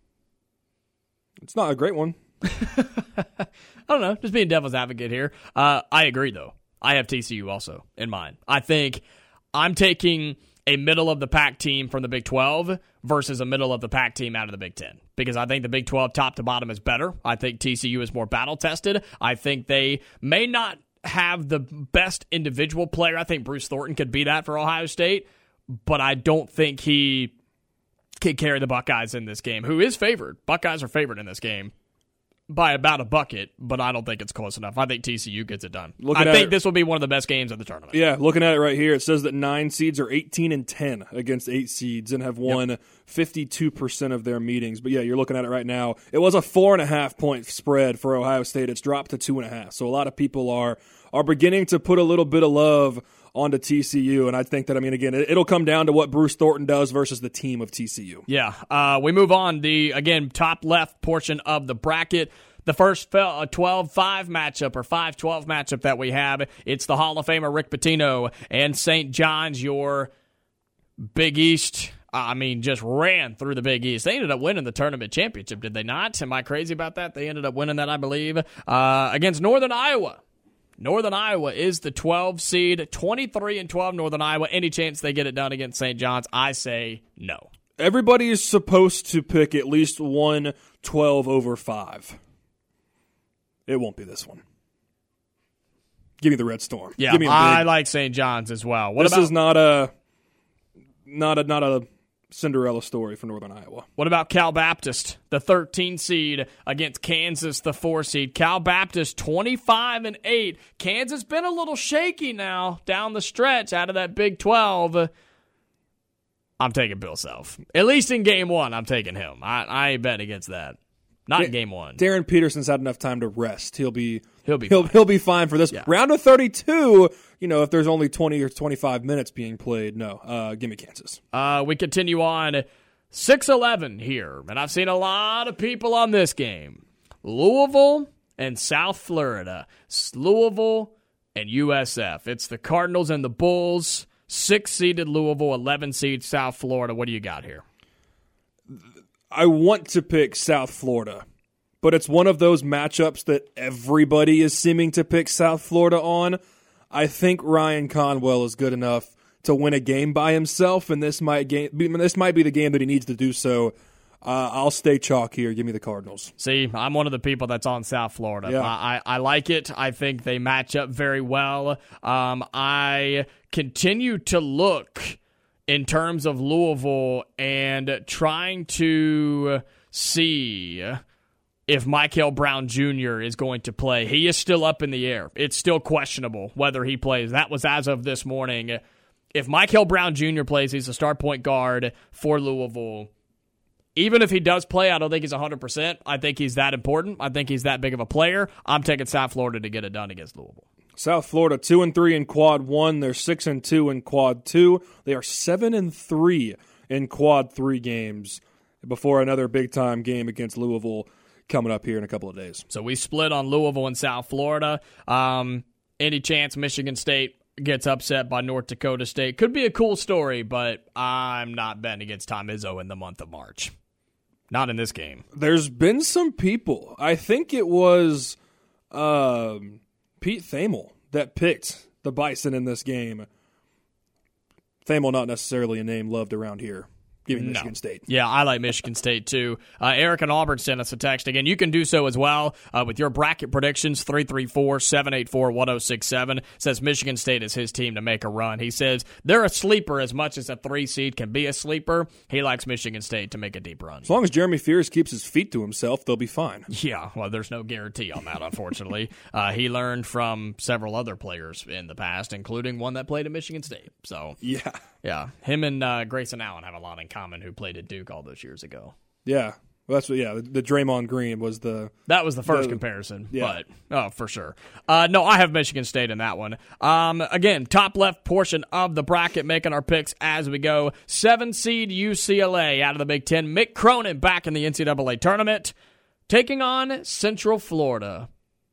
It's not a great one.
I don't know. Just being devil's advocate here. I agree, though. I have TCU also in mind. I think I'm taking a middle-of-the-pack team from the Big 12 versus a middle-of-the-pack team out of the Big 10 because I think the Big 12 top to bottom is better. I think TCU is more battle-tested. I think they may not have the best individual player. I think Bruce Thornton could be that for Ohio State, but I don't think he can carry the Buckeyes in this game. Who is favored? Buckeyes are favored in this game. by about a bucket, but I don't think it's close enough. I think TCU gets it done. I think this will be one of the best games of the tournament.
Yeah, looking at it right here, it says that 9 seeds are 18-10 against 8 seeds and have won 52% of their meetings. But yeah, you're looking at it right now. It was a 4.5-point spread for Ohio State. It's dropped to 2.5. So a lot of people are beginning to put a little bit of love onto TCU, and I think that, again, it'll come down to what Bruce Thornton does versus the team of TCU.
Yeah, we move on. Again, top left portion of the bracket. The first 12-5 matchup or 5-12 matchup that we have, it's the Hall of Famer Rick Pitino and St. John's, your Big East. Just ran through the Big East. They ended up winning the tournament championship, did they not? Am I crazy about that? They ended up winning that, I believe, against Northern Iowa. Northern Iowa is the 12 seed, 23-12 Northern Iowa. Any chance they get it done against St. John's? I say no.
Everybody is supposed to pick at least one 12 over 5. It won't be this one. Give me the Red Storm.
Yeah,
Give me
I like St. John's as well.
This is not a Cinderella story for Northern Iowa.
What about Cal Baptist, the 13 seed against Kansas, the 4 seed? Cal Baptist 25-8. Kansas been a little shaky now down the stretch out of that Big 12. I'm taking Bill Self. At least in game 1, I'm taking him. I ain't betting against that. Not in game 1.
Darren Peterson's had enough time to rest. He'll be fine for this.
Yeah.
Round of 32, if there's only 20 or 25 minutes being played, no. Give me Kansas.
We continue on 6-11 here, and I've seen a lot of people on this game. Louisville and South Florida. Louisville and USF. It's the Cardinals and the Bulls. 6-seeded Louisville, 11-seed South Florida. What do you got here?
I want to pick South Florida, but it's one of those matchups that everybody is seeming to pick South Florida on. I think Ryan Conwell is good enough to win a game by himself, and this might be the game that he needs to do so. I'll stay chalk here. Give me the Cardinals.
See, I'm one of the people that's on South Florida.
Yeah.
I like it. I think they match up very well. I continue to look in terms of Louisville and trying to see if Michael Brown Jr. is going to play. He is still up in the air. It's still questionable whether he plays. That was as of this morning. If Michael Brown Jr. plays, he's a star point guard for Louisville. Even if he does play, I don't think he's 100%. I think he's that important. I think he's that big of a player. I'm taking South Florida to get it done against Louisville.
South Florida 2-3 in Quad 1. They're 6-2 in Quad 2. They are 7-3 in Quad 3 games before another big-time game against Louisville coming up here in a couple of days.
So we split on Louisville and South Florida. Any chance Michigan State gets upset by North Dakota State? Could be a cool story, but I'm not betting against Tom Izzo in the month of March. Not in this game.
There's been some people. I think it was Pete Thamel that picked the Bison in this game. Thamel, not necessarily a name loved around here. Give me Michigan State.
Yeah, I like Michigan State, too. Eric and Auburn sent us a text. Again, you can do so as well with your bracket predictions. 334-784-1067 says Michigan State is his team to make a run. He says they're a sleeper as much as a 3 seed can be a sleeper. He likes Michigan State to make a deep run.
As long as Jeremy Fears keeps his feet to himself, they'll be fine.
Yeah, well, there's no guarantee on that, unfortunately. He learned from several other players in the past, including one that played at Michigan State. So yeah, him and Grayson Allen have a lot in common, who played at Duke all those years ago.
Yeah, well, that's what. Yeah, the Draymond Green was the
first comparison.
Yeah.
But for sure. No, I have Michigan State in that one. Again, top left portion of the bracket, making our picks as we go. 7 seed UCLA out of the Big Ten. Mick Cronin back in the NCAA tournament, taking on Central Florida.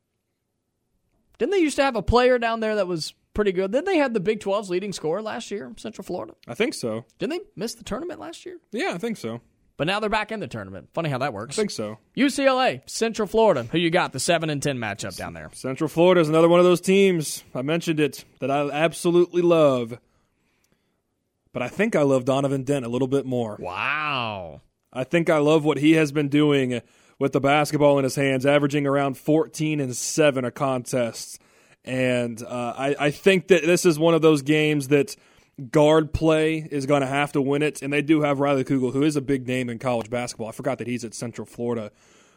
Didn't they used to have a player down there that was pretty good? Didn't they have the Big 12's leading scorer last year, Central Florida?
I think so.
Didn't they miss the tournament last year?
Yeah, I think so.
But now they're back in the tournament. Funny how that works.
I think so.
UCLA, Central Florida. Who you got? The 7-10 matchup down there.
Central Florida is another one of those teams, I mentioned it, that I absolutely love. But I think I love Donovan Dent a little bit more.
Wow.
I think I love what he has been doing with the basketball in his hands, averaging around 14-7 a contest. And I think that this is one of those games that guard play is going to have to win it. And they do have Riley Kugel, who is a big name in college basketball. I forgot that he's at Central Florida.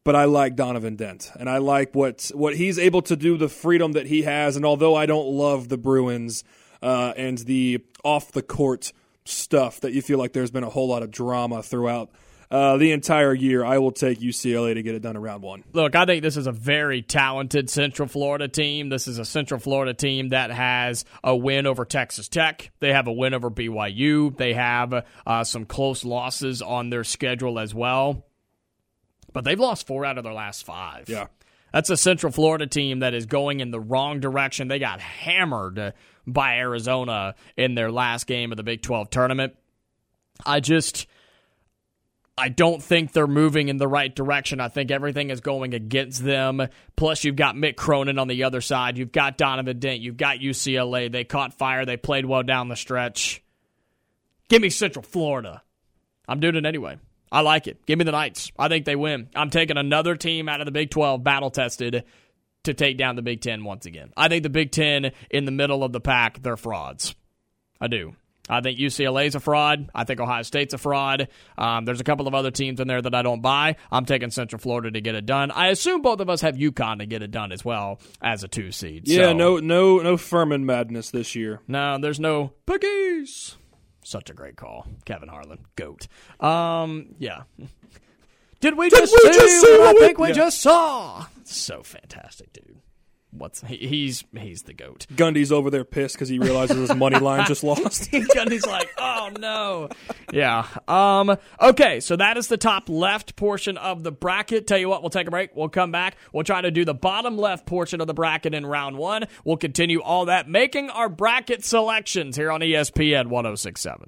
but I like Donovan Dent, and I like what he's able to do, the freedom that he has. And although I don't love the Bruins and the off-the-court stuff that you feel like there's been a whole lot of drama throughout the entire year, I will take UCLA to get it done in round one.
Look, I think this is a very talented Central Florida team. This is a Central Florida team that has a win over Texas Tech. They have a win over BYU. They have some close losses on their schedule as well. But they've lost 4 out of their last 5.
Yeah.
That's a Central Florida team that is going in the wrong direction. They got hammered by Arizona in their last game of the Big 12 tournament. I don't think they're moving in the right direction. I think everything is going against them. Plus, you've got Mick Cronin on the other side. You've got Donovan Dent. You've got UCLA. They caught fire. They played well down the stretch. Give me Central Florida. I'm doing it anyway. I like it. Give me the Knights. I think they win. I'm taking another team out of the Big 12, battle-tested, to take down the Big 10 once again. I think the Big 10 in the middle of the pack, they're frauds. I do. I think UCLA's a fraud. I think Ohio State's a fraud. There's a couple of other teams in there that I don't buy. I'm taking Central Florida to get it done. I assume both of us have UConn to get it done as well as a 2 seed.
Yeah,
so,
no Furman madness this year.
No, there's no Boogies. Such a great call. Kevin Harlan, GOAT. Yeah. Did we just see what I think we just saw? So fantastic, dude. He's the GOAT.
Gundy's over there pissed because he realizes his money line just lost.
Gundy's like, oh no. Yeah. Okay, so that is the top left portion of the bracket. Tell you what, we'll take a break. We'll come back. We'll try to do the bottom left portion of the bracket in round 1. We'll continue all that, making our bracket selections here on ESPN 106.7.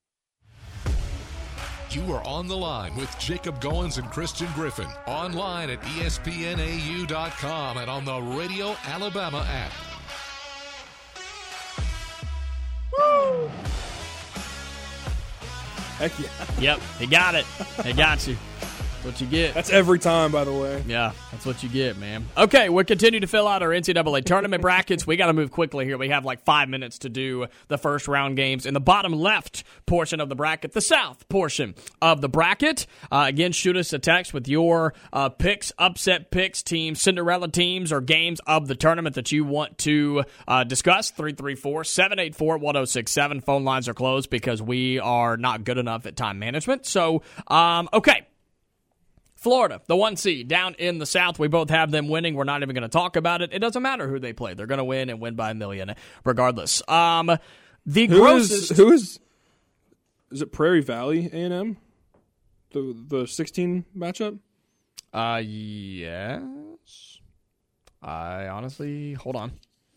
You are on the line with Jacob Goins and Christian Griffin. Online at ESPNAU.com and on the Radio Alabama app.
Woo!
Heck yeah.
Yep, he got it. He got you. That's what you get.
That's every time, by the way.
Yeah, that's what you get, man. Okay, we'll continue to fill out our NCAA tournament brackets. We got to move quickly here. We have like 5 minutes to do the first round games in the bottom left portion of the bracket, the south portion of the bracket. Again, shoot us a text with your picks, upset picks, teams, Cinderella teams, or games of the tournament that you want to discuss. 334-784-1067. Phone lines are closed because we are not good enough at time management. So, okay. Florida, the 1 seed, down in the South. We both have them winning. We're not even going to talk about it. It doesn't matter who they play. They're going to win and win by 1 million regardless. Is it Prairie Valley A&M? The 16 matchup?
Yes.
I honestly, hold on.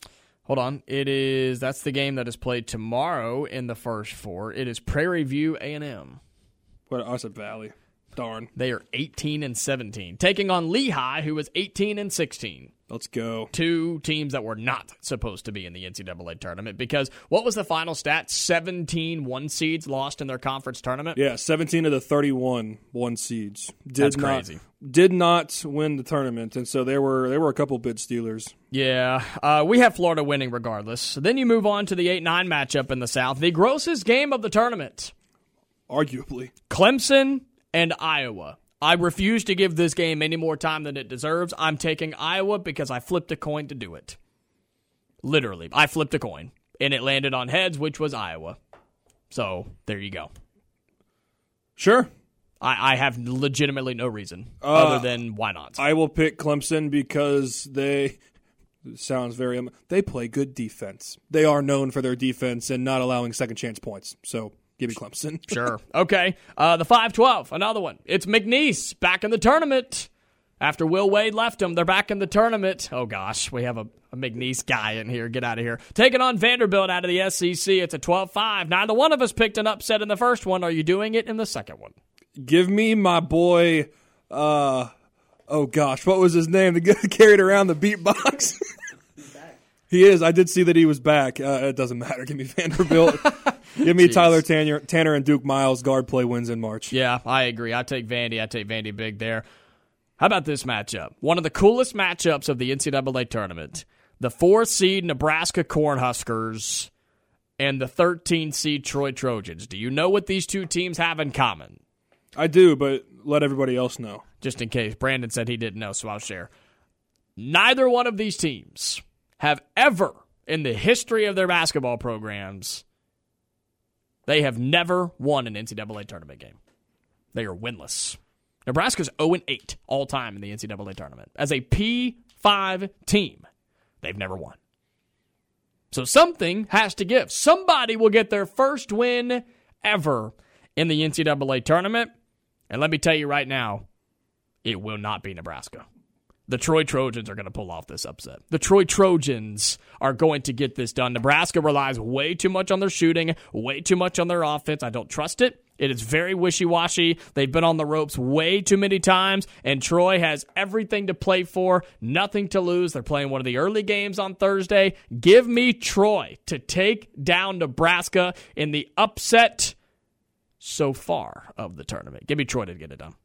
That's the game that is played tomorrow in the first 4. It is Prairie View A&M.
What? I said Valley. Darn.
They are 18-17, taking on Lehigh, who is 18-16.
Let's go. 2
teams that were not supposed to be in the NCAA tournament because what was the final stat? 17 1 seeds lost in their conference tournament?
Yeah, 17 of the 31 1 seeds.
That's crazy.
Did not win the tournament, and so there were a couple bid stealers.
Yeah, we have Florida winning regardless. Then you move on to the 8-9 matchup in the South, the grossest game of the tournament.
Arguably.
Clemson and Iowa. I refuse to give this game any more time than it deserves. I'm taking Iowa because I flipped a coin to do it. Literally, I flipped a coin, and it landed on heads, which was Iowa. So, there you go.
Sure.
I have legitimately no reason other than why not.
I will pick Clemson because they play good defense. They are known for their defense and not allowing second chance points. So, give me Clemson.
Sure. Okay. The 5-12, another one. It's McNeese back in the tournament. After Will Wade left them, they're back in the tournament. Oh, gosh, we have a McNeese guy in here. Get out of here. Taking on Vanderbilt out of the SEC. It's a 12-5. Neither one of us picked an upset in the first one. Are you doing it in the second one?
Give me my boy, oh, gosh, what was his name? The guy who carried around the beatbox. He is. I did see that he was back. It doesn't matter. Give me Vanderbilt. Give me Tyler Tanner and Duke Miles. Guard play wins in March.
Yeah, I agree. I take Vandy big there. How about this matchup? One of the coolest matchups of the NCAA tournament. The 4-seed Nebraska Cornhuskers and the 13-seed Troy Trojans. Do you know what these two teams have in common?
I do, but let everybody else know.
just in case. Brandon said he didn't know, so I'll share. Neither one of these teams have ever, in the history of their basketball programs, they have never won an NCAA tournament game. They are winless. Nebraska's 0-8 all time in the NCAA tournament. As a P5 team, they've never won. So something has to give. Somebody will get their first win ever in the NCAA tournament. And let me tell you right now, it will not be Nebraska. The Troy Trojans are going to pull off this upset. The Troy Trojans are going to get this done. Nebraska relies way too much on their shooting, way too much on their offense. I don't trust it. It is very wishy-washy. They've been on the ropes way too many times, and Troy has everything to play for, nothing to lose. They're playing one of the early games on Thursday. Give me Troy to take down Nebraska in the upset so far of the tournament. Give me Troy to get it done.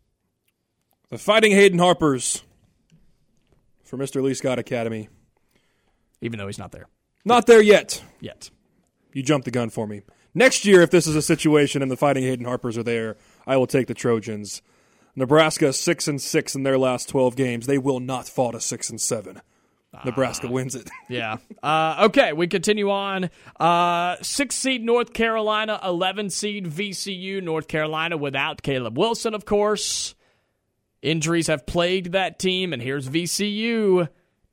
The Fighting Hayden Harpers for Mr. Lee Scott Academy.
Even though he's not there.
Not there yet.
Yet.
You jumped the gun for me. Next year, if this is a situation and the Fighting Hayden Harpers are there, I will take the Trojans. Nebraska 6-6 in their last 12 games. They will not fall to 6-7. Nebraska wins it.
Yeah. Okay, we continue on. 6 seed North Carolina, 11 seed VCU. North Carolina without Caleb Wilson, of course. Injuries have plagued that team, and here's VCU,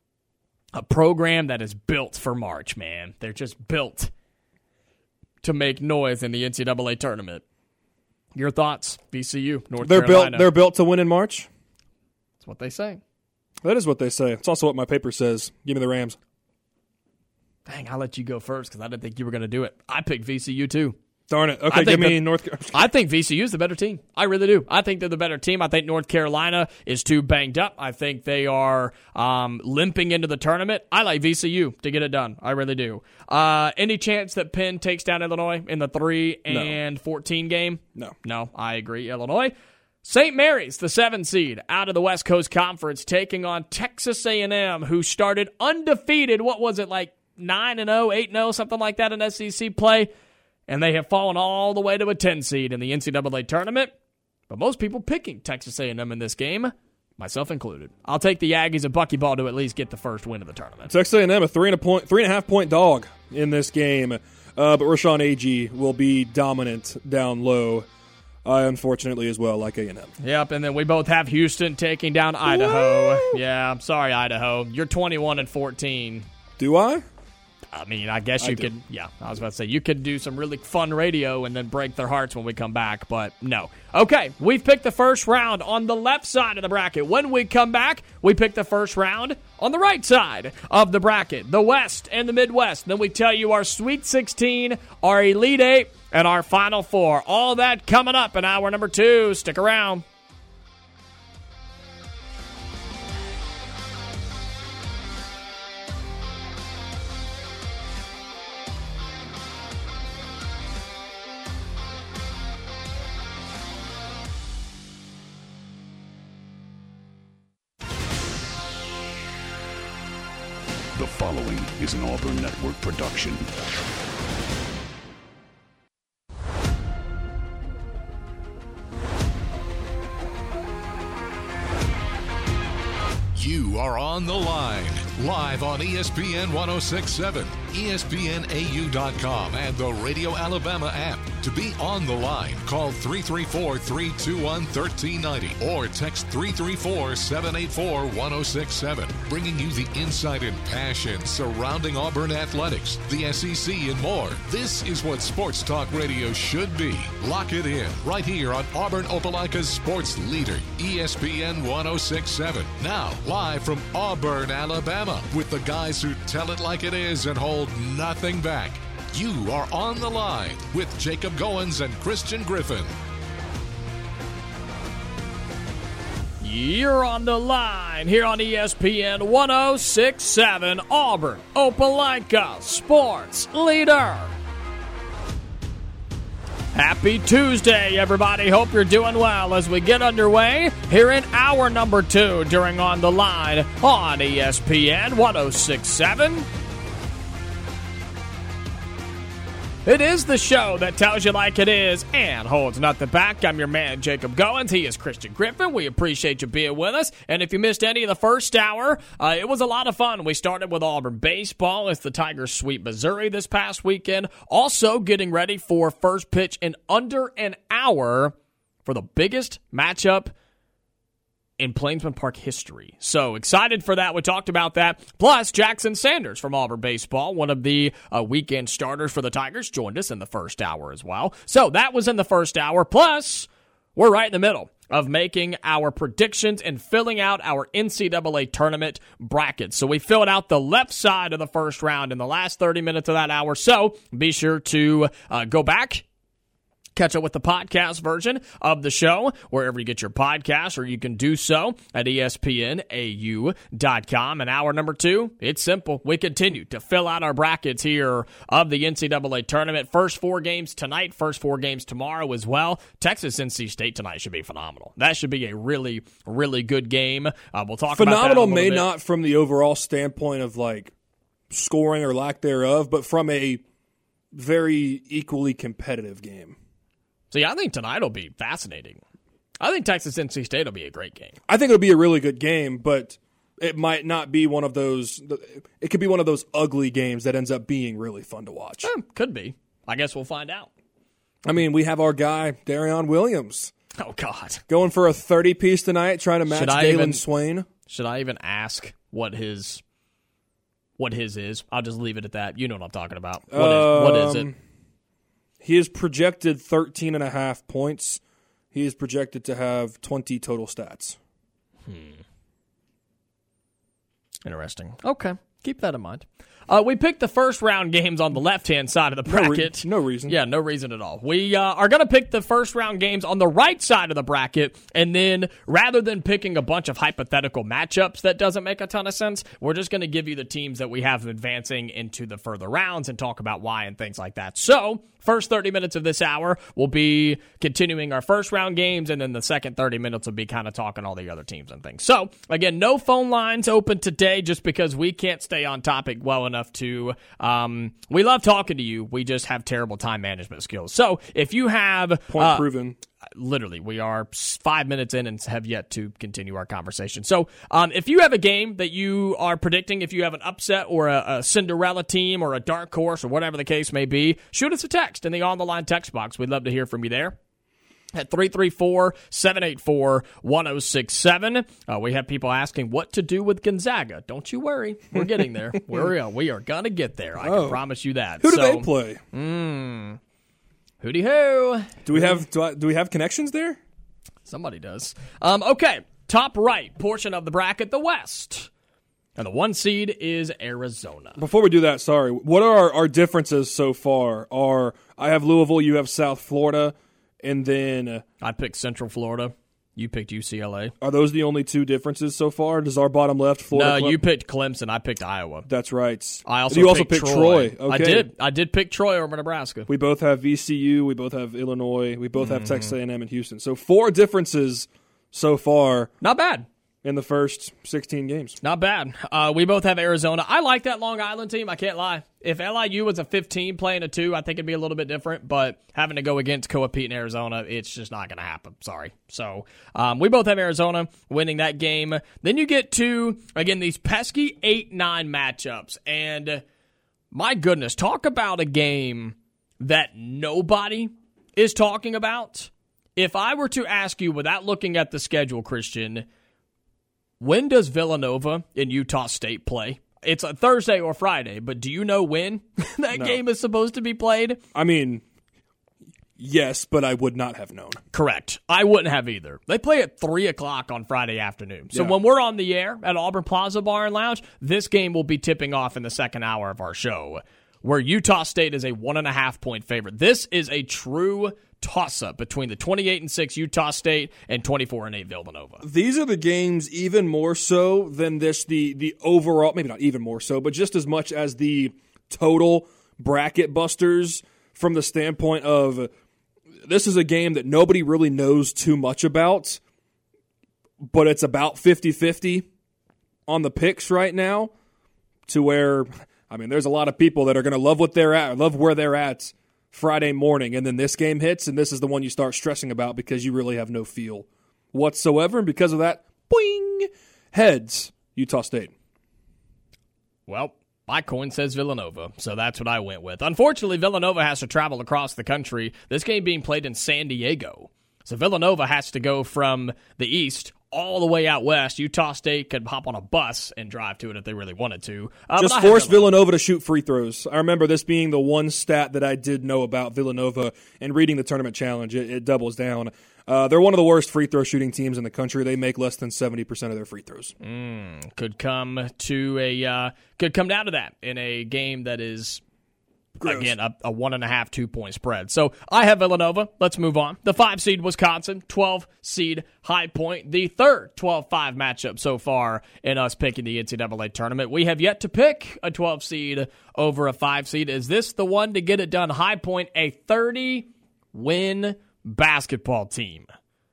a program that is built for March, man. They're just built to make noise in the NCAA tournament. Your thoughts, VCU, North Carolina?
They're built to win in March?
That's what they say.
That is what they say. It's also what my paper says. Give me the Rams.
Dang, I'll let you go first because I didn't think you were going to do it. I picked VCU, too.
Darn it. Okay, give me North Carolina.
I think VCU is the better team. I really do. I think they're the better team. I think North Carolina is too banged up. I think they are limping into the tournament. I like VCU to get it done. I really do. Any chance that Penn takes down Illinois in the 3-14 game? No, I agree. Illinois. St. Mary's, the 7 seed, out of the West Coast Conference, taking on Texas A&M, who started undefeated. What was it, like 9-0, 8-0, something like that in SEC play? And they have fallen all the way to a 10 seed in the NCAA tournament. But most people picking Texas A&M in this game, myself included. I'll take the Aggies and Buckyball to at least get the first win of the tournament.
Texas A&M, a 3.5 point dog in this game. But Rashawn Agee will be dominant down low, unfortunately, as well, like A&M.
Yep, and then we both have Houston taking down Idaho. Woo! Yeah, I'm sorry, Idaho. You're 21-14.
Do I?
I mean, I guess you could, yeah, I was about to say, you could do some really fun radio and then break their hearts when we come back, but no. Okay, we've picked the first round on the left side of the bracket. When we come back, we pick the first round on the right side of the bracket, the West and the Midwest. Then we tell you our Sweet 16, our Elite 8, and our Final Four. All that coming up in hour number 2. Stick around.
The following is an Auburn Network production.
You are on the line, live on ESPN 1067, ESPNAU.com, and the Radio Alabama app. To be on the line, call 334-321-1390 or text 334-784-1067. Bringing you the insight and passion surrounding Auburn athletics, the SEC, and more. This is what Sports Talk Radio should be. Lock it in right here on Auburn Opelika's sports leader, ESPN 1067. Now, live from Auburn, Alabama, with the guys who tell it like it is and hold nothing back. You are on the line with Jacob Goins and Christian Griffin.
You're on the line here on ESPN 1067, Auburn Opelika sports leader. Happy Tuesday, everybody. Hope you're doing well as we get underway here in hour number 2 during On the Line on ESPN 1067. It is the show that tells you like it is and holds nothing back. I'm your man, Jacob Goins. He is Christian Griffin. We appreciate you being with us. And if you missed any of the first hour, it was a lot of fun. We started with Auburn baseball as the Tigers sweep Missouri this past weekend. Also getting ready for first pitch in under an hour for the biggest matchup in Plainsman Park history. So excited for that. We talked about that. Plus, Jackson Sanders from Auburn baseball, one of the weekend starters for the Tigers, joined us in the first hour as well. So that was in the first hour. Plus, we're right in the middle of making our predictions and filling out our NCAA tournament brackets. So we filled out the left side of the first round in the last 30 minutes of that hour. So be sure to go back, catch up with the podcast version of the show wherever you get your podcasts, or you can do so at ESPNAU.com. And hour number 2, it's simple. We continue to fill out our brackets here of the NCAA tournament. First 4 games tonight, first 4 games tomorrow as well. Texas-NC State tonight should be phenomenal. That should be a really, really good game. We'll talk about that
phenomenal,
in a
may
bit.
not from the overall standpoint of like scoring or lack thereof, but from a very equally competitive game.
So, yeah, I think tonight will be fascinating. I think Texas-NC State will be a great game.
I think it'll be a really good game, but it might not be one of those. It could be one of those ugly games that ends up being really fun to watch.
Could be. I guess we'll find out.
I mean, we have our guy, Darion Williams,
Oh, God.
going for a 30-piece tonight, trying to match Galen Swain.
Should I even ask what his is? I'll just leave it at that. You know what I'm talking about. What is it?
He is projected 13.5 points. He is projected to have 20 total stats.
Interesting. Okay. Keep that in mind. We picked the first round games on the left-hand side of the bracket.
No reason.
Yeah, no reason at all. We are going to pick the first round games on the right side of the bracket, and then rather than picking a bunch of hypothetical matchups that doesn't make a ton of sense, we're just going to give you the teams that we have advancing into the further rounds and talk about why and things like that. So, first 30 minutes of this hour will be continuing our first round games, and then the second 30 minutes will be kind of talking all the other teams and things. So, again, no phone lines open today just because we can't stay on topic well enough to, we love talking to you. We just have terrible time management skills. So if you have
Point proven.
Literally, we are 5 minutes in and have yet to continue our conversation. So if you have a game that you are predicting, if you have an upset or a Cinderella team or a dark horse or whatever the case may be, shoot us a text in the On the Line text box. We'd love to hear from you there at 334-784-1067. We have people asking what to do with Gonzaga. Don't you worry. We're getting there. We are going to get there. I can promise you that.
Who do they play?
Hooty-hoo.
Do we have connections there?
Somebody does. Okay, top right portion of the bracket, the West. And the 1 seed is Arizona.
Before we do that, sorry. What are our differences so far? I have Louisville, you have South Florida, and then
I picked Central Florida. You picked UCLA.
Are those the only 2 differences so far? Does our bottom left Florida?
No, you picked Clemson. I picked Iowa.
That's right.
You also
picked Troy. Okay.
I did pick Troy over Nebraska.
We both have VCU. We both have Illinois. We both have Texas A&M and Houston. So 4 differences so far.
Not bad.
In the first 16 games.
Not bad. We both have Arizona. I like that Long Island team. I can't lie. If LIU was a 15 playing a 2, I think it'd be a little bit different. But having to go against Coa Pete in Arizona, it's just not going to happen. Sorry. So we both have Arizona winning that game. Then you get to, again, these pesky 8-9 matchups. And my goodness, talk about a game that nobody is talking about. If I were to ask you, without looking at the schedule, Christian, when does Villanova and Utah State play? It's a Thursday or Friday, but do you know when that game is supposed to be played?
I mean, yes, but I would not have known.
Correct. I wouldn't have either. They play at 3 o'clock on Friday afternoon. So when we're on the air at Auburn Plaza Bar and Lounge, this game will be tipping off in the second hour of our show, where Utah State is a 1.5-point favorite. This is a true toss-up between the 28-6 Utah State and 24-8 Villanova.
These are the games even more so than the overall, maybe not even more so, but just as much as the total bracket busters from the standpoint of this is a game that nobody really knows too much about, but it's about 50-50 on the picks right now, to where, I mean, there's a lot of people that are going to love what they're at, love where they're at Friday morning, and then this game hits, and this is the one you start stressing about because you really have no feel whatsoever. And because of that, boing, heads, Utah State.
Well, my coin says Villanova, so that's what I went with. Unfortunately, Villanova has to travel across the country. This game being played in San Diego. So Villanova has to go from the east all the way out west. Utah State could hop on a bus and drive to it if they really wanted to.
Just force Villanova to shoot free throws. I remember this being the one stat that I did know about Villanova, and reading the tournament challenge, it doubles down. They're one of the worst free throw shooting teams in the country. They make less than 70% of their free throws.
Could come down to that in a game that is, gross. Again, a 1.5, 2-point spread. So I have Villanova. Let's move on. The 5-seed Wisconsin, 12-seed High Point, the third 12-5 matchup so far in us picking the NCAA tournament. We have yet to pick a 12-seed over a 5-seed. Is this the one to get it done? High Point, a 30-win basketball team.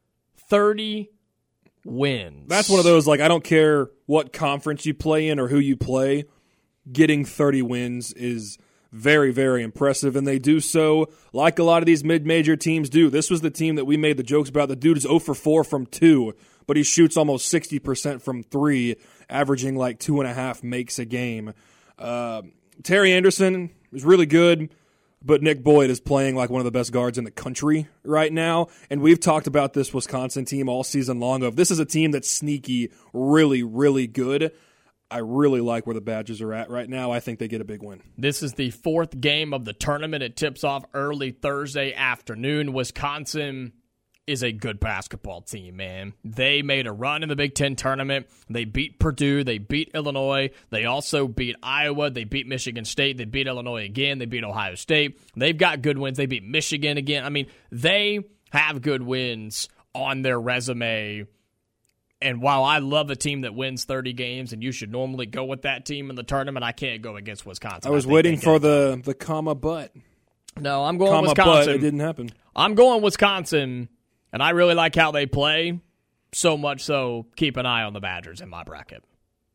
30 wins.
That's one of those, like, I don't care what conference you play in or who you play, getting 30 wins is very, very impressive, and they do so like a lot of these mid-major teams do. This was the team that we made the jokes about. The dude is 0 for 4 from 2, but he shoots almost 60% from 3, averaging like 2.5 makes a game. Terry Anderson is really good, but Nick Boyd is playing like one of the best guards in the country right now. And we've talked about this Wisconsin team all season long of this is a team that's sneaky, really, really good. I really like where the Badgers are at right now. I think they get a big win.
This is the fourth game of the tournament. It tips off early Thursday afternoon. Wisconsin is a good basketball team, man. They made a run in the Big Ten tournament. They beat Purdue. They beat Illinois. They also beat Iowa. They beat Michigan State. They beat Illinois again. They beat Ohio State. They've got good wins. They beat Michigan again. I mean, they have good wins on their resume. And while I love a team that wins 30 games, and you should normally go with that team in the tournament, I can't go against Wisconsin.
I was waiting for the comma but.
No, I'm going
comma
Wisconsin.
But it didn't happen.
I'm going Wisconsin. And I really like how they play, so much so keep an eye on the Badgers in my bracket.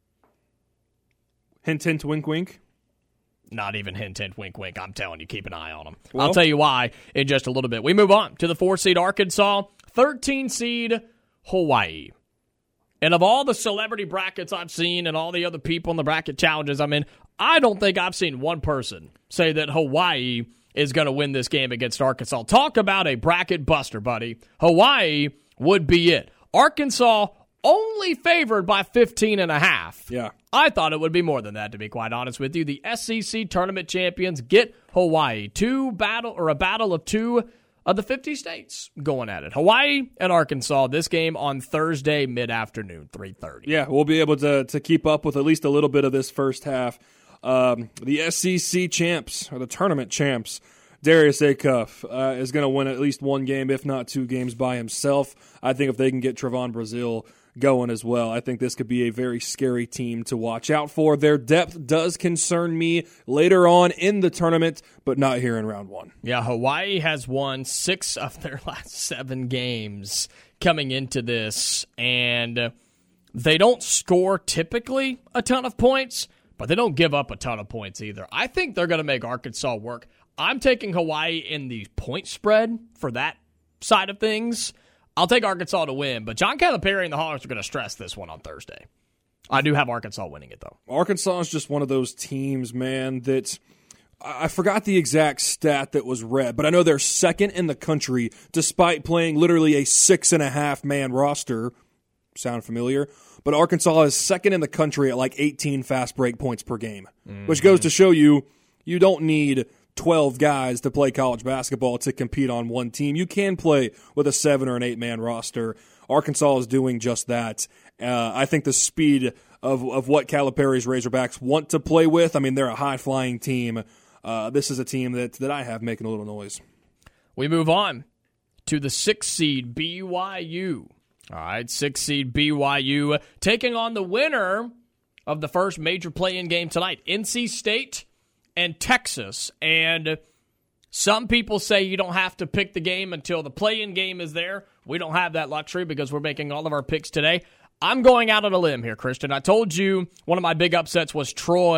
Hint, hint, wink, wink.
Not even hint, hint, wink, wink. I'm telling you, keep an eye on them.
Well,
I'll tell you why in just a little bit. We move on to the 4-seed Arkansas, 13-seed Hawaii. And of all the celebrity brackets I've seen and all the other people in the bracket challenges I'm in, I don't think I've seen one person say that Hawaii is going to win this game against Arkansas. Talk about a bracket buster, buddy. Hawaii would be it. Arkansas only favored by 15.5.
Yeah.
I thought it would be more than that, to be quite honest with you. The SEC tournament champions get Hawaii. A battle of two of the 50 states going at it. Hawaii and Arkansas, this game on Thursday mid-afternoon, 3:30.
Yeah, we'll be able to keep up with at least a little bit of this first half. The SEC champs, or the tournament champs, Darius Acuff is going to win at least one game, if not 2 games by himself. I think if they can get Trevon Brazile going as well, I think this could be a very scary team to watch out for. Their depth does concern me later on in the tournament, but not here in round 1.
Yeah, Hawaii has won 6 of their last 7 games coming into this, and they don't score typically a ton of points, but they don't give up a ton of points either. I think they're going to make Arkansas work. I'm taking Hawaii in the point spread for that side of things. I'll take Arkansas to win, but John Calipari and the Hawks are going to stress this one on Thursday. I do have Arkansas winning it, though.
Arkansas is just one of those teams, man, that I forgot the exact stat that was read, but I know they're second in the country despite playing literally a 6.5-man roster. Sound familiar? But Arkansas is second in the country at like 18 fast break points per game, which goes to show you don't need 12 guys to play college basketball to compete on one team. You can play with a 7 or an 8-man roster. Arkansas is doing just that. I think the speed of what Calipari's Razorbacks want to play with, I mean, they're a high-flying team. This is a team that I have making a little noise.
We move on to the 6-seed BYU. All right, 6-seed BYU taking on the winner of the first major play-in game tonight, NC State and Texas. And some people say you don't have to pick the game until the play-in game is there. We don't have that luxury because we're making all of our picks today. I'm going out on a limb here, Christian. I told you one of my big upsets was Troy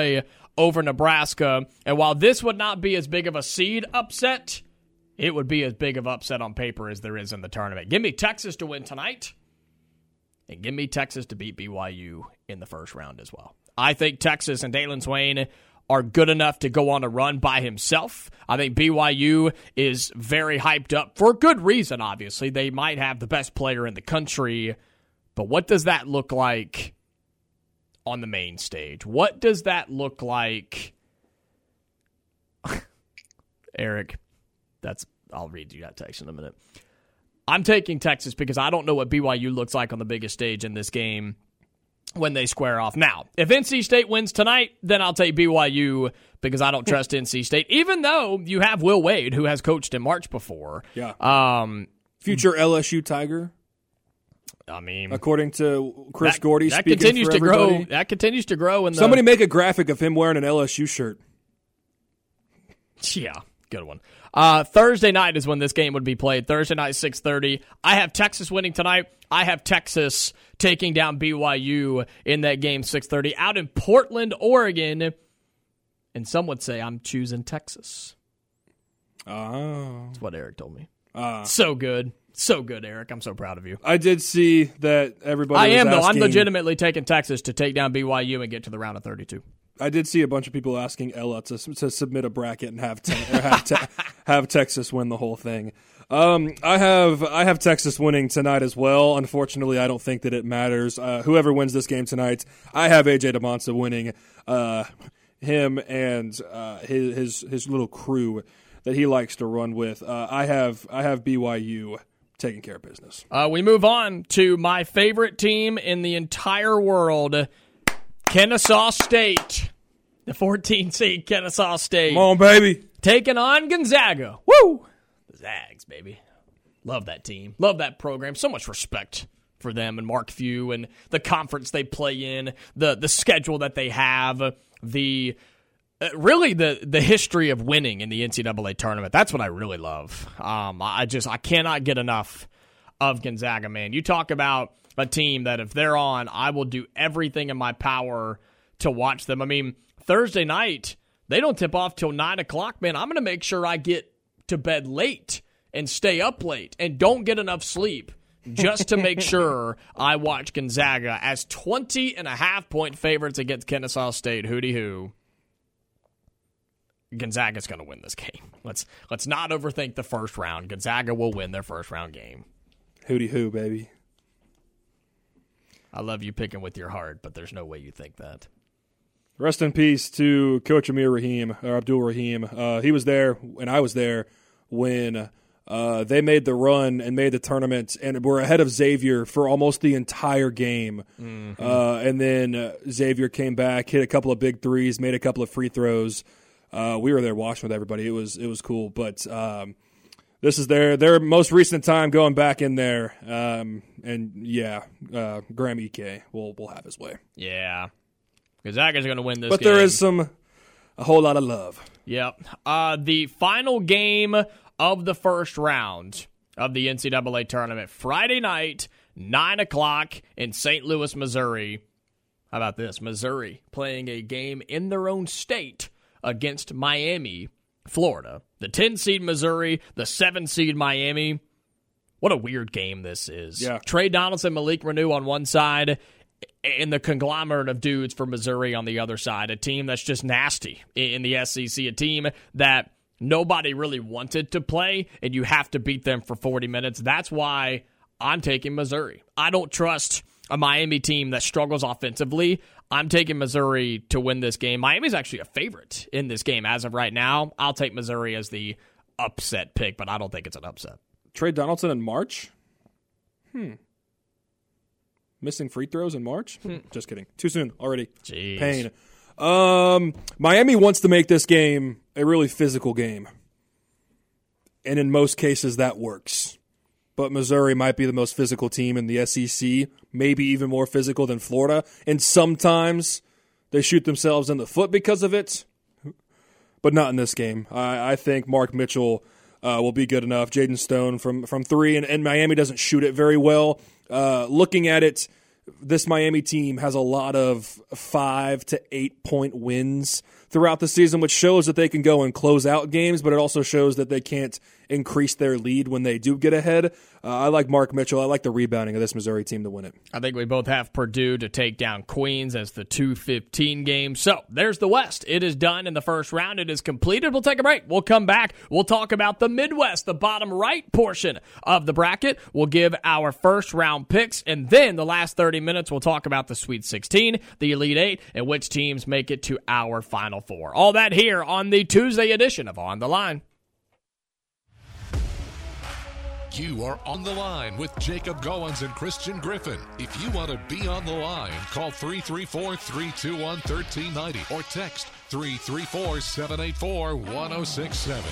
over Nebraska. And while this would not be as big of a seed upset, it would be as big of upset on paper as there is in the tournament. Give me Texas to win tonight, and give me Texas to beat BYU in the first round as well. I think Texas and Dalen Swain are good enough to go on a run by himself. I think BYU is very hyped up for good reason, obviously. They might have the best player in the country, but what does that look like on the main stage? What does that look like? Eric, I'll read you that text in a minute. I'm taking Texas because I don't know what BYU looks like on the biggest stage in this game when they square off. Now, if NC State wins tonight, then I'll take BYU because I don't trust NC State, even though you have Will Wade, who has coached in March before.
Yeah. Future LSU Tiger.
I mean,
according to Chris Gordy,
that
speaking
continues
for
to
everybody.
grow. That continues to grow. In
Somebody make a graphic of him wearing an LSU shirt.
Yeah, good one. Thursday night is when this game would be played. Thursday night, 6:30. I have Texas winning tonight. I have Texas taking down BYU in that game, 6:30, out in Portland, Oregon. And some would say I'm choosing Texas.
Oh.
That's what Eric told me. So good. So good, Eric. I'm so proud of you.
I did see that everybody
I
was
am, though. I'm
asking,
legitimately taking Texas to take down BYU and get to the round of 32.
I did see a bunch of people asking Ella to submit a bracket and have Texas win the whole thing. I have Texas winning tonight as well. Unfortunately, I don't think that it matters. Whoever wins this game tonight, I have AJ DeMonsa winning. Him and his little crew that he likes to run with. I have BYU taking care of business.
We move on to my favorite team in the entire world, Kennesaw State. The 14 seed Kennesaw State.
Come on, baby.
Taking on Gonzaga. Woo! The Zags, baby. Love that team. Love that program. So much respect for them and Mark Few and the conference they play in, the schedule that they have, the history of winning in the NCAA tournament. That's what I really love. I cannot get enough of Gonzaga, man. You talk about a team that if they're on, I will do everything in my power to watch them. I mean, Thursday night, they don't tip off till 9 o'clock, man. I'm going to make sure I get to bed late and stay up late and don't get enough sleep just to make sure I watch Gonzaga as 20.5-point favorites against Kennesaw State. Hooty hoo. Gonzaga's going to win this game. Let's not overthink the first round. Gonzaga will win their first round game.
Hooty hoo, baby.
I love you picking with your heart, but there's no way you think that.
Rest in peace to Coach Abdul Rahim. He was there, and I was there when they made the run and made the tournament, and were ahead of Xavier for almost the entire game. Mm-hmm. And then Xavier came back, hit a couple of big threes, made a couple of free throws. We were there watching with everybody. It was cool, but this is their most recent time going back in there. And yeah, Graham Ike will have his way.
Yeah. Gonzaga's going to win this
but
game.
There is a whole lot of love.
Yep. The final game of the first round of the NCAA tournament, Friday night, 9 o'clock in St. Louis, Missouri. How about this? Missouri playing a game in their own state against Miami, Florida. The 10-seed Missouri, the 7-seed Miami. What a weird game this is.
Yeah.
Trey Donaldson, Malik Reneau on one side, and the conglomerate of dudes for Missouri on the other side. A team that's just nasty in the SEC. A team that nobody really wanted to play, and you have to beat them for 40 minutes. That's why I'm taking Missouri. I don't trust a Miami team that struggles offensively. I'm taking Missouri to win this game. Miami's actually a favorite in this game as of right now. I'll take Missouri as the upset pick, but I don't think it's an upset.
Trey Donaldson in March? Missing free throws in March? Just kidding. Too soon already.
Jeez.
Pain. Miami wants to make this game a really physical game. And in most cases, that works. But Missouri might be the most physical team in the SEC, maybe even more physical than Florida. And sometimes they shoot themselves in the foot because of it, but not in this game. I think Mark Mitchell will be good enough. Jaden Stone from three, and Miami doesn't shoot it very well. Looking at it, this Miami team has a lot of 5 to 8 point wins. throughout the season, which shows that they can go and close out games, but it also shows that they can't increase their lead when they do get ahead. I like Mark Mitchell. I like the rebounding of this Missouri team to win it.
I think we both have Purdue to take down Queens as the 2:15 game. So there's the West. It is done in the first round. It is completed. We'll take a break. We'll come back. We'll talk about the Midwest, the bottom right portion of the bracket. We'll give our first round picks, and then the last 30 minutes we'll talk about the Sweet 16, the Elite Eight, and which teams make it to our Final Four. All that here on the Tuesday edition of On the Line.
You are on the line with Jacob Goins and Christian Griffin. If you want to be on the line, call 334-321-1390 or text 334-784-1067.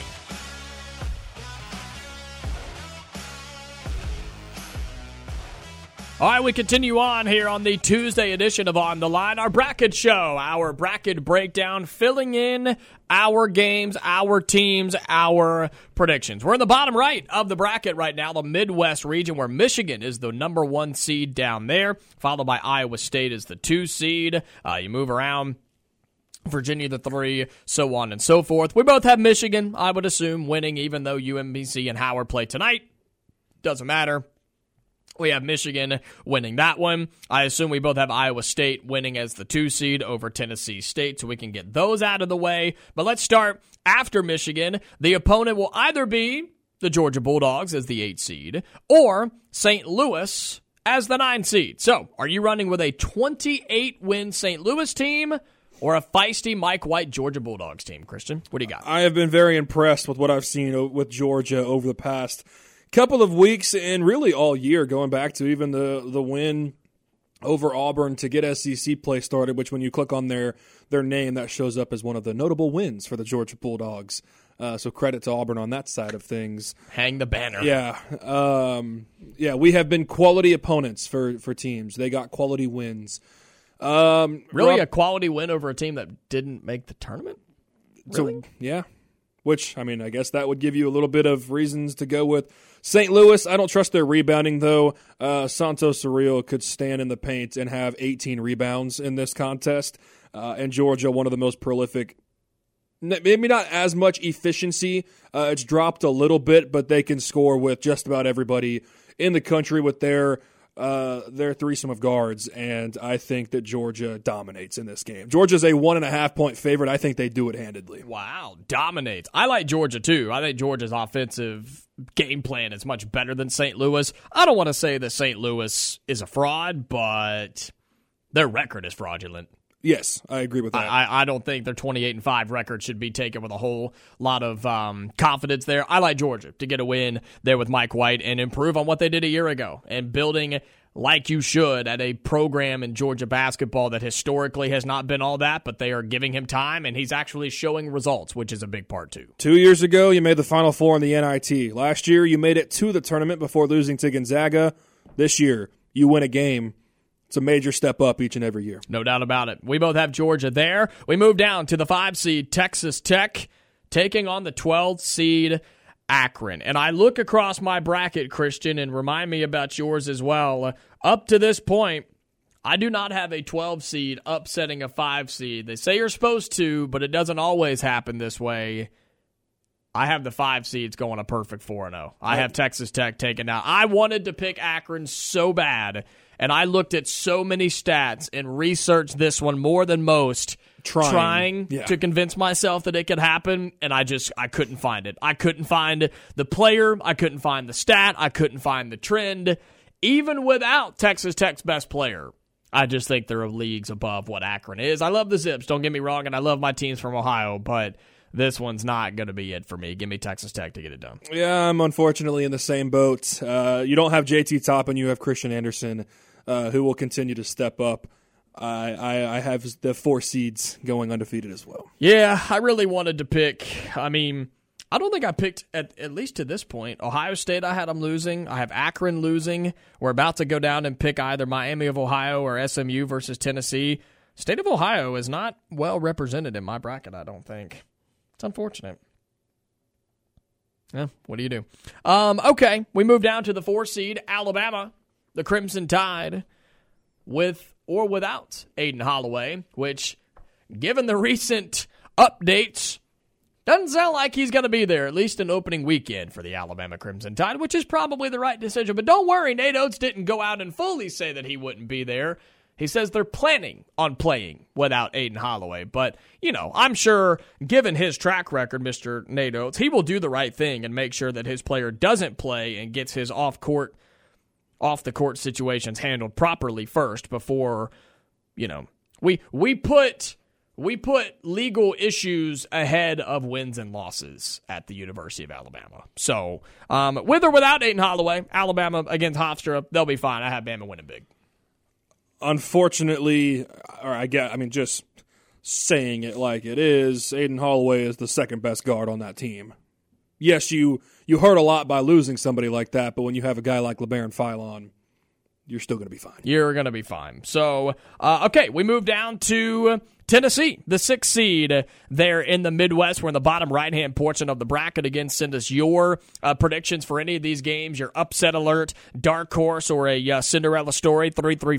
All right, we continue on here on the Tuesday edition of On the Line, our bracket show, our bracket breakdown, filling in our games, our teams, our predictions. We're in the bottom right of the bracket right now, the Midwest region, where Michigan is the number 1 seed down there, followed by Iowa State as the 2 seed. You move around, Virginia the 3, so on and so forth. We both have Michigan, I would assume, winning, even though UMBC and Howard play tonight. Doesn't matter. We have Michigan winning that one. I assume we both have Iowa State winning as the 2 seed over Tennessee State, so we can get those out of the way. But let's start after Michigan. The opponent will either be the Georgia Bulldogs as the 8 seed or St. Louis as the 9 seed. So, are you running with a 28-win St. Louis team or a feisty Mike White Georgia Bulldogs team, Christian? What do you got?
I have been very impressed with what I've seen with Georgia over the past couple of weeks and really all year, going back to even the win over Auburn to get SEC play started, which when you click on their name, that shows up as one of the notable wins for the Georgia Bulldogs. So credit to Auburn on that side of things.
Hang the banner.
Yeah. We have been quality opponents for teams. They got quality wins.
Really, a quality win over a team that didn't make the tournament? Really?
So, yeah. Which, I mean, I guess that would give you a little bit of reasons to go with St. Louis. I don't trust their rebounding, though. Santos Cerrillo could stand in the paint and have 18 rebounds in this contest. And Georgia, one of the most prolific, maybe not as much efficiency. It's dropped a little bit, but they can score with just about everybody in the country with their threesome of guards, and I think that Georgia dominates in this game. Georgia's a 1.5-point favorite. I think they do it handedly.
Wow, dominates. I like Georgia, too. I think Georgia's offensive game plan is much better than St. Louis. I don't want to say that St. Louis is a fraud, but their record is fraudulent.
Yes, I agree with that.
I don't think their 28-5 record should be taken with a whole lot of confidence there. I like Georgia to get a win there with Mike White and improve on what they did a year ago and building like you should at a program in Georgia basketball that historically has not been all that, but they are giving him time, and he's actually showing results, which is a big part, too.
2 years ago, you made the Final Four in the NIT. Last year, you made it to the tournament before losing to Gonzaga. This year, you win a game. It's a major step up each and every year.
No doubt about it. We both have Georgia there. We move down to the 5 seed Texas Tech, taking on the 12 seed Akron. And I look across my bracket, Christian, and remind me about yours as well. Up to this point, I do not have a 12 seed upsetting a 5 seed. They say you're supposed to, but it doesn't always happen this way. I have the 5 seeds going a perfect 4-0. I have Texas Tech taken down. I wanted to pick Akron so bad, and I looked at so many stats and researched this one more than most, trying to convince myself that it could happen, and I couldn't find it. I couldn't find the player. I couldn't find the stat. I couldn't find the trend. Even without Texas Tech's best player, I just think they're leagues above what Akron is. I love the Zips, don't get me wrong, and I love my teams from Ohio, but this one's not going to be it for me. Give me Texas Tech to get it done.
Yeah, I'm unfortunately in the same boat. You don't have JT Toppin, you have Christian Anderson, who will continue to step up. I have the 4 seeds going undefeated as well.
Yeah, I really wanted to pick. I mean, I don't think I picked, at least to this point, Ohio State. I had them losing. I have Akron losing. We're about to go down and pick either Miami of Ohio or SMU versus Tennessee. State of Ohio is not well represented in my bracket, I don't think. It's unfortunate. Yeah, what do you do? Okay, we move down to the 4 seed, Alabama, the Crimson Tide, with or without Aiden Holloway, which, given the recent updates. Doesn't sound like he's going to be there, at least in opening weekend for the Alabama Crimson Tide, which is probably the right decision. But don't worry, Nate Oates didn't go out and fully say that he wouldn't be there. He says they're planning on playing without Aiden Holloway. But, I'm sure, given his track record, Mr. Nate Oates, he will do the right thing and make sure that his player doesn't play and gets his off-the-court situations handled properly first before, we put legal issues ahead of wins and losses at the University of Alabama. So, with or without Aiden Holloway, Alabama against Hofstra, they'll be fine. I have Bama winning big.
Unfortunately, just saying it like it is, Aiden Holloway is the second best guard on that team. Yes, you hurt a lot by losing somebody like that, but when you have a guy like LeBaron Philon, you're still going to be fine.
You're going to be fine. So, okay, we move down to Tennessee, the 6th seed there in the Midwest. We're in the bottom right-hand portion of the bracket. Again, send us your predictions for any of these games, your upset alert, dark horse, or a Cinderella story,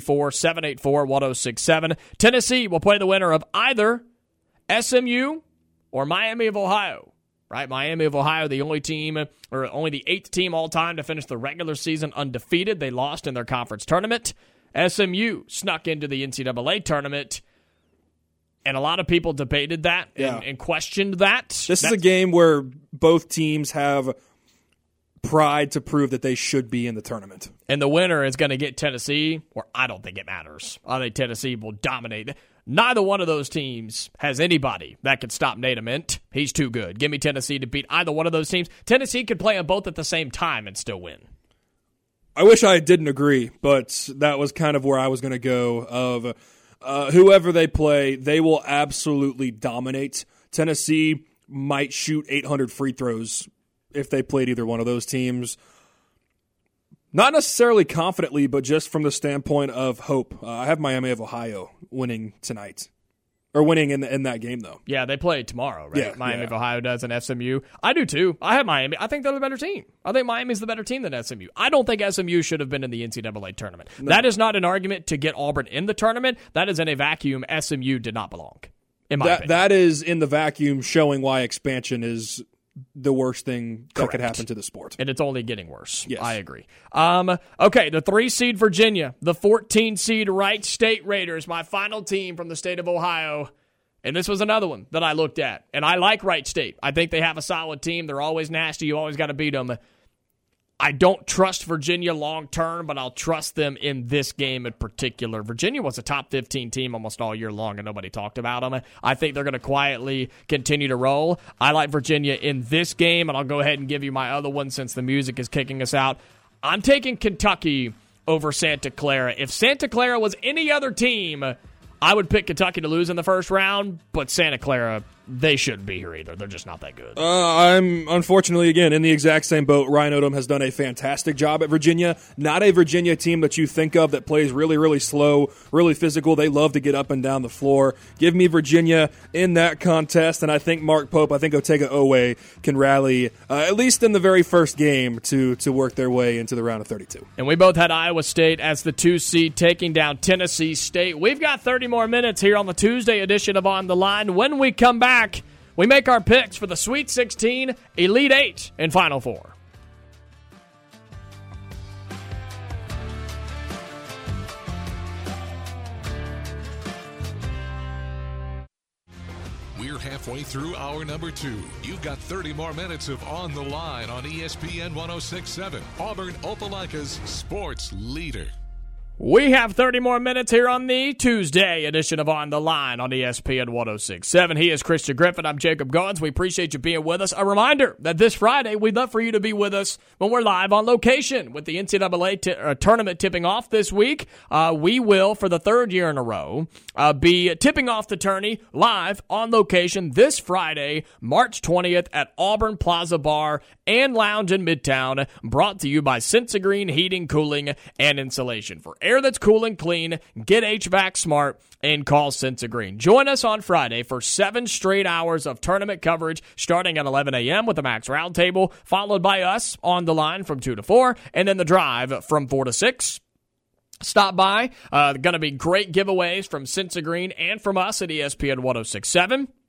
334-784-1067. Tennessee will play the winner of either SMU or Miami of Ohio. Right, Miami of Ohio, the only team, or only the 8th team all time to finish the regular season undefeated. They lost in their conference tournament. SMU snuck into the NCAA tournament, and a lot of people debated that and questioned that.
This is a game where both teams have pride to prove that they should be in the tournament.
And the winner is going to get Tennessee, or I don't think it matters. I think Tennessee will dominate. Neither one of those teams has anybody that could stop Nate Ament. He's too good. Give me Tennessee to beat either one of those teams. Tennessee could play them both at the same time and still win.
I wish I didn't agree, but that was kind of where I was going to go. Of whoever they play, they will absolutely dominate. Tennessee might shoot 800 free throws if they played either one of those teams. Not necessarily confidently, but just from the standpoint of hope. I have Miami of Ohio winning tonight. Or winning in that game, though.
Yeah, they play tomorrow, right?
Yeah,
Miami of Ohio does, and SMU. I do, too. I have Miami. I think they're the better team. I think Miami's the better team than SMU. I don't think SMU should have been in the NCAA tournament. No. That is not an argument to get Auburn in the tournament. That is in a vacuum. SMU did not belong, in my opinion. That is
in the vacuum showing why expansion is the worst thing that could happen to the sport.
And it's only getting worse.
Yes.
I agree. Okay, the 3-seed Virginia, the 14-seed Wright State Raiders, my final team from the state of Ohio. And this was another one that I looked at. And I like Wright State. I think they have a solid team. They're always nasty. You always got to beat them. I don't trust Virginia long-term, but I'll trust them in this game in particular. Virginia was a top 15 team almost all year long, and nobody talked about them. I think they're going to quietly continue to roll. I like Virginia in this game, and I'll go ahead and give you my other one since the music is kicking us out. I'm taking Kentucky over Santa Clara. If Santa Clara was any other team, I would pick Kentucky to lose in the first round, but Santa Clara, they shouldn't be here either. They're just not that good.
I'm unfortunately, again, in the exact same boat. Ryan Odom has done a fantastic job at Virginia. Not a Virginia team that you think of that plays really, really slow, really physical. They love to get up and down the floor. Give me Virginia in that contest, and I think Mark Pope, I think Otega Owe can rally, at least in the very first game, to work their way into the round of 32.
And we both had Iowa State as the 2 seed taking down Tennessee State. We've got 30 more minutes here on the Tuesday edition of On the Line. When we come back, we make our picks for the Sweet 16, Elite 8, and Final Four.
We're halfway through hour number 2. You've got 30 more minutes of On the Line on ESPN 106.7, Auburn Opelika's sports leader.
We have 30 more minutes here on the Tuesday edition of On the Line on ESPN 106.7. He is Christian Griffin. I'm Jacob Goins. We appreciate you being with us. A reminder that this Friday, we'd love for you to be with us when we're live on location with the NCAA tournament tipping off this week. We will, for the third year in a row, be tipping off the tourney live on location this Friday, March 20th at Auburn Plaza Bar and Lounge in Midtown, brought to you by Sensagreen Heating, Cooling, and Insulation. For air that's cool and clean, get HVAC smart, and call Sensagreen. Join us on Friday for 7 straight hours of tournament coverage starting at 11 a.m. with the Max Roundtable, followed by us on the line from 2 to 4, and then the drive from 4 to 6. Stop by. Going to be great giveaways from Sensagreen and from us at ESPN 106.7.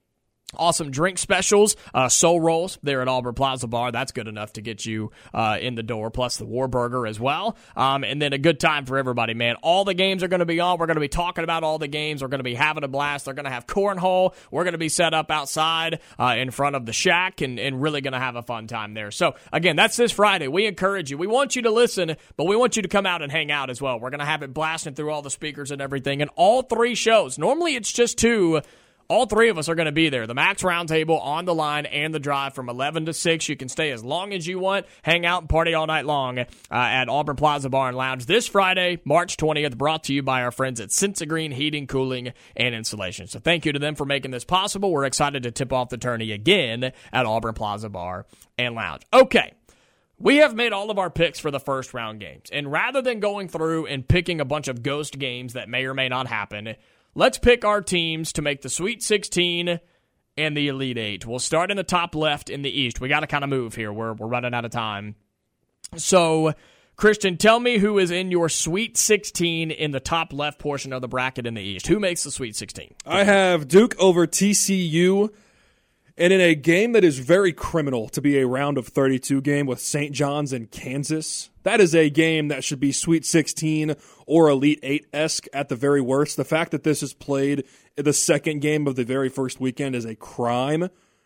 Awesome drink specials, soul rolls there at Auburn Plaza Bar. That's good enough to get you in the door, plus the Warburger as well. And then a good time for everybody, man. All the games are going to be on. We're going to be talking about all the games. We're going to be having a blast. They're going to have cornhole. We're going to be set up outside in front of the shack and really going to have a fun time there. So, again, that's this Friday. We encourage you. We want you to listen, but we want you to come out and hang out as well. We're going to have it blasting through all the speakers and everything. And all 3 shows, normally it's just 2. All 3 of us are going to be there. The Max Roundtable, On the Line, and The Drive from 11 to 6. You can stay as long as you want, hang out and party all night long at Auburn Plaza Bar and Lounge this Friday, March 20th, brought to you by our friends at Sensagreen Heating, Cooling, and Insulation. So thank you to them for making this possible. We're excited to tip off the tourney again at Auburn Plaza Bar and Lounge. Okay. We have made all of our picks for the first round games. And rather than going through and picking a bunch of ghost games that may or may not happen, let's pick our teams to make the Sweet 16 and the Elite 8. We'll start in the top left in the East. We got to kind of move here. We're running out of time. So, Christian, tell me who is in your Sweet 16 in the top left portion of the bracket in the East. Who makes the Sweet 16?
I have Duke over TCU. And in a game that is very criminal to be a round of 32 game with St. John's and Kansas, that is a game that should be Sweet 16 or Elite 8-esque at the very worst. The fact that this is played in the second game of the very first weekend is a crime.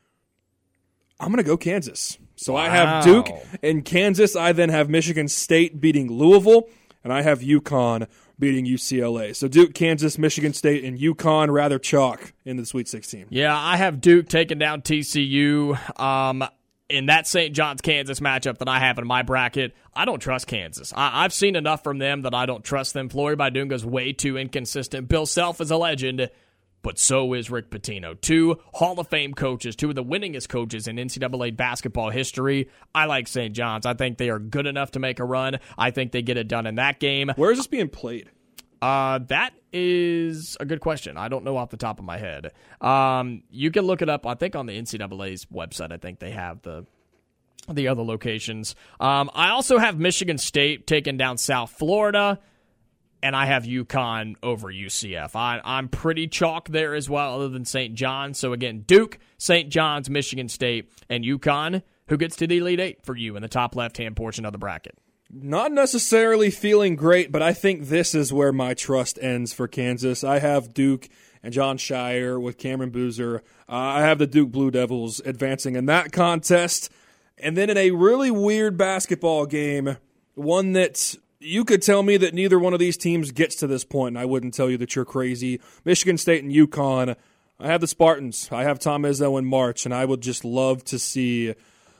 I'm going to go Kansas. So wow. I have Duke and Kansas. I then have Michigan State beating Louisville, and I have UConn beating UCLA. So Duke, Kansas, Michigan State, and UConn rather chalk in the Sweet 16.
Yeah, I have Duke taking down TCU. In that St. John's, Kansas matchup that I have in my bracket, I don't trust Kansas. I've seen enough from them that I don't trust them. Flory Bidunga's way too inconsistent. Bill Self is a legend, but so is Rick Pitino. 2 Hall of Fame coaches, 2 of the winningest coaches in NCAA basketball history. I like St. John's. I think they are good enough to make a run. I think they get it done in that game.
Where is this being played?
That is a good question. I don't know off the top of my head. You can look it up, I think, on the NCAA's website. I think they have the other locations. I also have Michigan State taking down South Florida, and I have UConn over UCF. I'm pretty chalk there as well, other than St. John's. So, again, Duke, St. John's, Michigan State, and UConn. Who gets to the Elite 8 for you in the top left-hand portion of the bracket?
Not necessarily feeling great, but I think this is where my trust ends for Kansas. I have Duke and John Shire with Cameron Boozer. I have the Duke Blue Devils advancing in that contest. And then in a really weird basketball game, one that you could tell me that neither one of these teams gets to this point, and I wouldn't tell you that you're crazy. Michigan State and UConn. I have the Spartans. I have Tom Izzo in March, and I would just love to see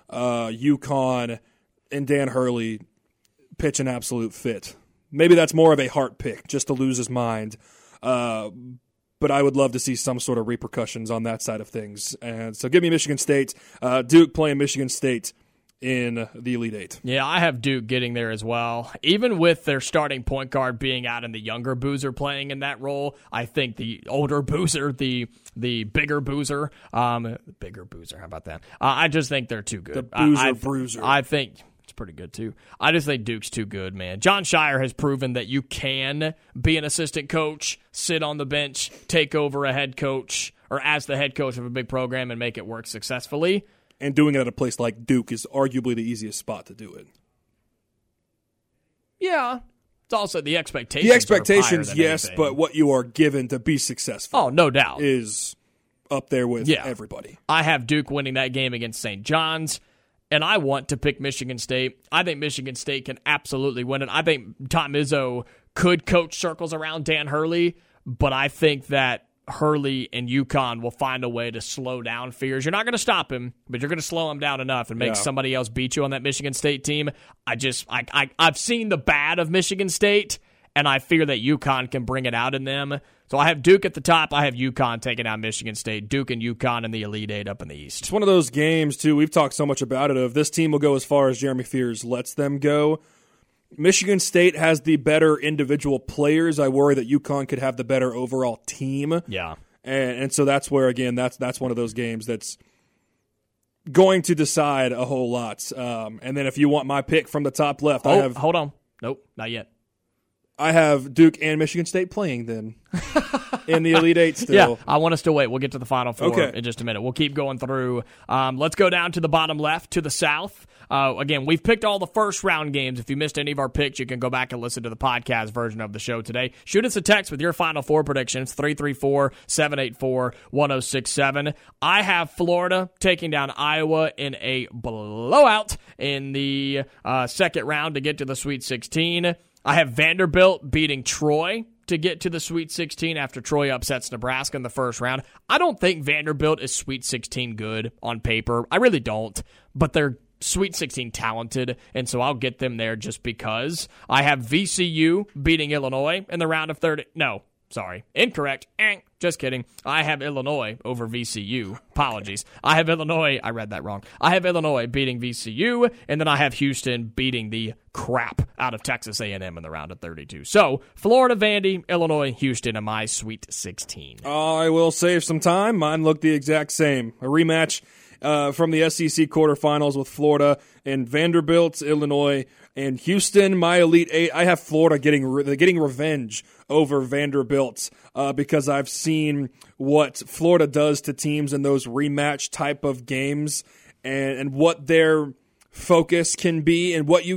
UConn and Dan Hurley pitch an absolute fit. Maybe that's more of a heart pick, just to lose his mind. But I would love to see some sort of repercussions on that side of things. And so give me Michigan State. Duke playing Michigan State in the Elite 8.
Yeah, I have Duke getting there as well. Even with their starting point guard being out and the younger Boozer playing in that role, I think the older Boozer, the bigger Boozer, how about that? I just think they're too good.
The Bruiser.
I think it's pretty good too. I just think Duke's too good, man. John Shire has proven that you can be an assistant coach, sit on the bench, take over a head coach, or as the head coach of a big program and make it work successfully.
And doing it at a place like Duke is arguably the easiest spot to do it.
Yeah. It's also the expectations.
The expectations, yes,
anything.
But what you are given to be successful.
Oh, no doubt.
Is up there with everybody.
I have Duke winning that game against St. John's, and I want to pick Michigan State. I think Michigan State can absolutely win it. I think Tom Izzo could coach circles around Dan Hurley, but I think that Hurley and UConn will find a way to slow down fears. You're not going to stop him, but you're going to slow him down enough and make somebody else beat you on that Michigan State team. I've seen the bad of Michigan State, and I fear that UConn can bring it out in them. So I have Duke at the top. I have UConn taking out Michigan State. Duke and UConn in the Elite 8 up in the East.
It's one of those games, too, we've talked so much about it, of this team will go as far as Jeremy Fears lets them go. Michigan State has the better individual players. I worry that UConn could have the better overall team.
Yeah.
And so that's where, again, that's one of those games that's going to decide a whole lot. And then if you want my pick from the top left, I have...
Hold on. Nope, not yet.
I have Duke and Michigan State playing then in the Elite Eight still.
Yeah, I want us to wait. We'll get to the Final Four
Okay.
in just a minute. We'll keep going through. Let's go down to the bottom left, to the South. Again, we've picked all the first-round games. If you missed any of our picks, you can go back and listen to the podcast version of the show today. Shoot us a text with your Final Four predictions, 334-784-1067. I have Florida taking down Iowa in a blowout in the second round to get to the Sweet 16. I have Vanderbilt beating Troy to get to the Sweet 16 after Troy upsets Nebraska in the first round. I don't think Vanderbilt is Sweet 16 good on paper. I really don't, but they're Sweet 16 talented, and so I'll get them there just because. I have VCU beating Illinois in the round of 30. No, sorry, incorrect. Just kidding. I have Illinois over VCU. Apologies. I have Illinois. I read that wrong. I have Illinois beating VCU, and then I have Houston beating the crap out of Texas A&M in the round of 32. So, Florida, Vandy, Illinois, Houston in my Sweet 16.
I will save some time. Mine look the exact same. A rematch from the SEC quarterfinals with Florida and Vanderbilt, Illinois, and Houston. My Elite Eight, I have Florida getting revenge over Vanderbilt because I've seen what Florida does to teams in those rematch type of games and what their focus can be, and what you